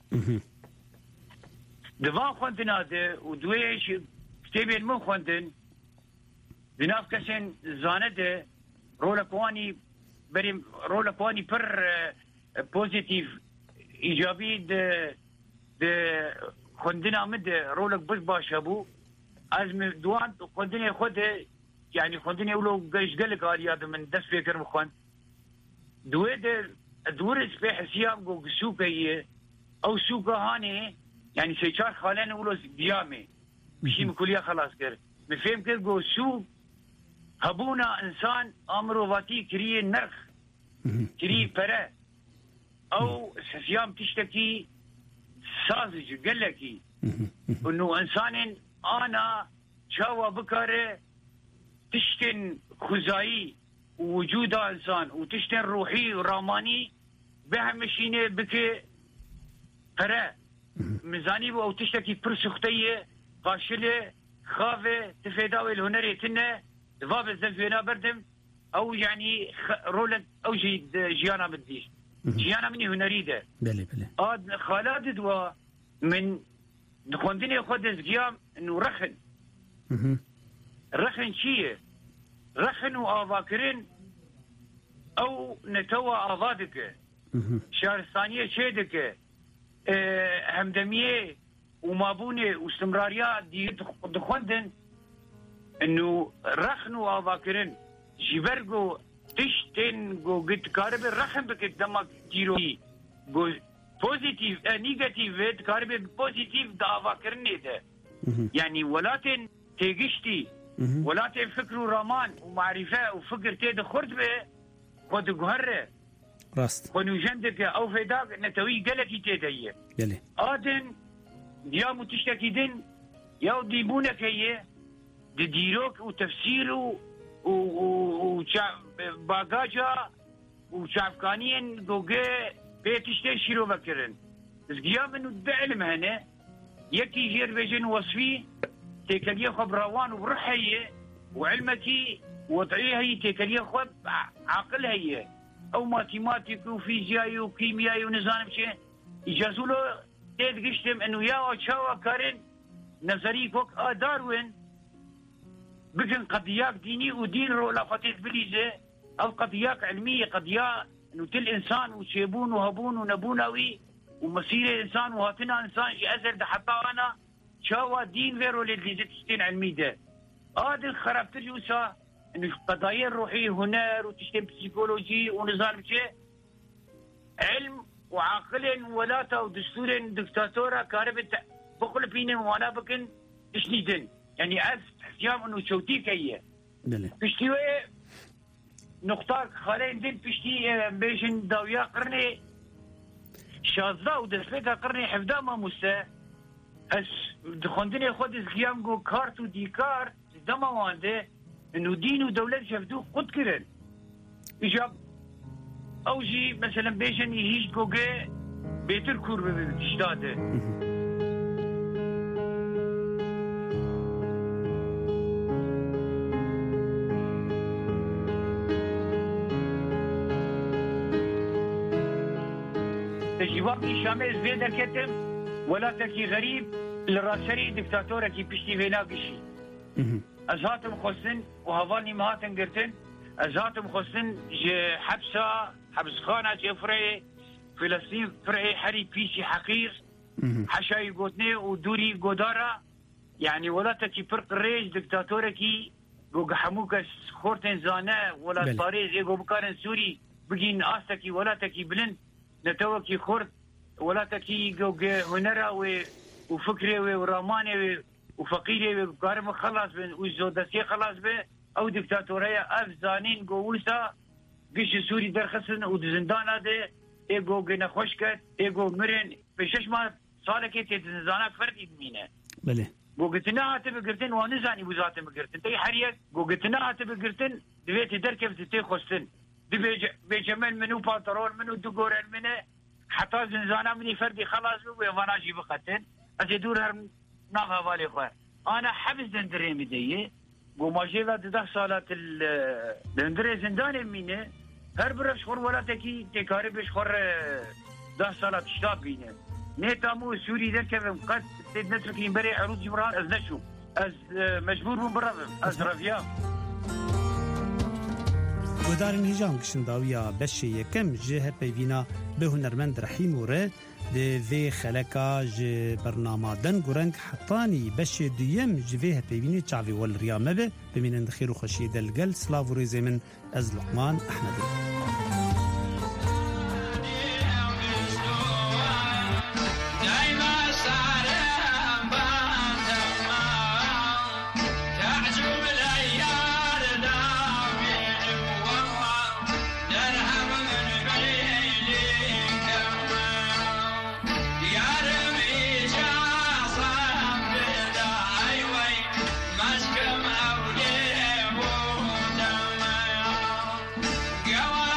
دفان خوندن هذا ودويش كتابين من خوندن دناف كسن زانده رولكواني بريم رولكواني بر بوزيتيف إيجابي د د خوندنا مد رولك بس باشابو أزم دوان خوندني خود يعني خوندني يقولوا قيش قلق هذا من دس فكر مخوان دويد دورس في حسيام جو سوكا هي او سوكا هاني يعني سيشار خالين يقولوا ديامي مشي مكوليا خلاص كر مفهم كر جو سوق هبونا انسان امرو واتي كري نرخ كري برا او حسيام تشتكي ساذج قالكي انه انسان انا شاوى بكره تشتن خزائي ووجود انسان وتشتن روحي وراماني بها مشينه بك قرا ميزاني او تشتكي برسختيه قاشله خافه تفيداوي الهنري تنه ضاب الزلفينا بردم او يعني رولد او جي جيانا بديش جيانا مني هنريده بلي بلي اد خالد دوا من خوندني خد زقيام انه رخن رخن شيء رخنوا آفاكرين أو نتوى آفادك شهرستانية شيدك اه همدمية ومابونة واستمرارية دي دخوندن انه رخنوا آفاكرين جيبرقو تشتن جو قد كارب رخن بك دمك جيروي جو بوزيتيف اه نيجاتيف كارب بوزيتيف دا آفاكرين ده يعني ولاتن تيجشتي ولا تفكروا رامان ومعرفة وفكر تيد خرد به خد جهرة راست خنو جندك أو فداك نتوي قلكي تيديه يلي آدن يا متشتكي دن يا ديبونك هي ديروك وتفسيره وباقاجا وشعبكانيين جوجي بيتشتي شيرو بكرن بس قيام انه العلم هنا يكي جير بيجن وصفي تكليه خبروان وبرحية وعلمتي وضعيه هي تكليه خب عقل هي او ماتيماتيك وفيزياء وكيمياء ونظام شيء يجازوا له تيد قشتم انه يا وشاوى كارين نظري كوك داروين بكن قضيات ديني ودين رولا فتيت بليزه او قضيات علميه قضيات انه كل انسان وشيبون وهبون ونبونوي ومصير انسان وهاتنا انسان شي ازل ده حتى انا شاوا دين غير اللي تشتين علمي ده هذا خرب ترجوسا انه القضايا الروحيه هنر وتشتين بسيكولوجي ونظام شيء علم وعقل ولاته ودستور دكتاتوره كاربت بقول بينن وانا بكن تشنيدن يعني عرف احتيام انه شوتيك هي بشتي نقطه خالين دين بشتي بيشن داويا قرني شازدا ودفيتا قرني حفدا ما موسى اس دخندني خود زقيام جو كارت ودي كارت دما وانده انه دين ودوله شفتو قد كرن اجاب اوجي مثلا بيشن يهيش جوجي بيتر كور بتشتاده تجيبني شامل زيادة كتم ولا تكي غريب للراسري دكتاتورة كي بيشتي فينا قشي ازهاتم خصن وهفاني مهاتن قرتن ازهاتم خصن حبسة حبس خانة جفري فلسطين فرعي حري بيشي حقير حشاي قوتني ودوري قدارة يعني ولا تكي فرق الريج دكتاتورة كي قوق حموكس خورتن زانا ولا طاريز ايقو بكارن سوري بقين آستكي ولا تكي بلند نتوكي خورت ولا تكي قوق هنرا وفكري وراماني وفقيري وقارم خلاص بين وزودسي خلاص بين او دكتاتورية افزانين قووسا قش سوري درخصن ودزندان هذا ايقو قنا خوشكت ايقو مرن بشش ما صالكي تزندانا فرد يدمينه بله قوقتنا هاتب قرتن وانزاني بزاتم قرتن تي حريك قوقتنا هاتب قرتن دبيتي دركب تتي خستن دبي بجمل منو بانترول منو دقورن منه حتى زنزانا مني فردي خلاص وانا جيب ختن ازيدور هرم ناغا بالي خواه انا حبس دندري مديه وما جيلا ده صالات الدندري زندان مينه هر برش خور ولا تكي تكاري بش خور ده صالات شتاب بينه نيتامو سوري ده كم قد نتركين بري عروض جمران از نشو از مجبور من برافم از رافيا گودارن هیجان کشنداویا بشه یکم جه پیوینا به هنرمند رحیم وره ده وی خلکا ج برنامه دن گرنگ حطانی بشه دویم جوه پیوینی چاوی ول ریامه به بمینند خیر و خوشی دلگل سلاو و ریزه من از لقمان احمدی Go on.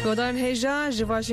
گودان هیجا جواج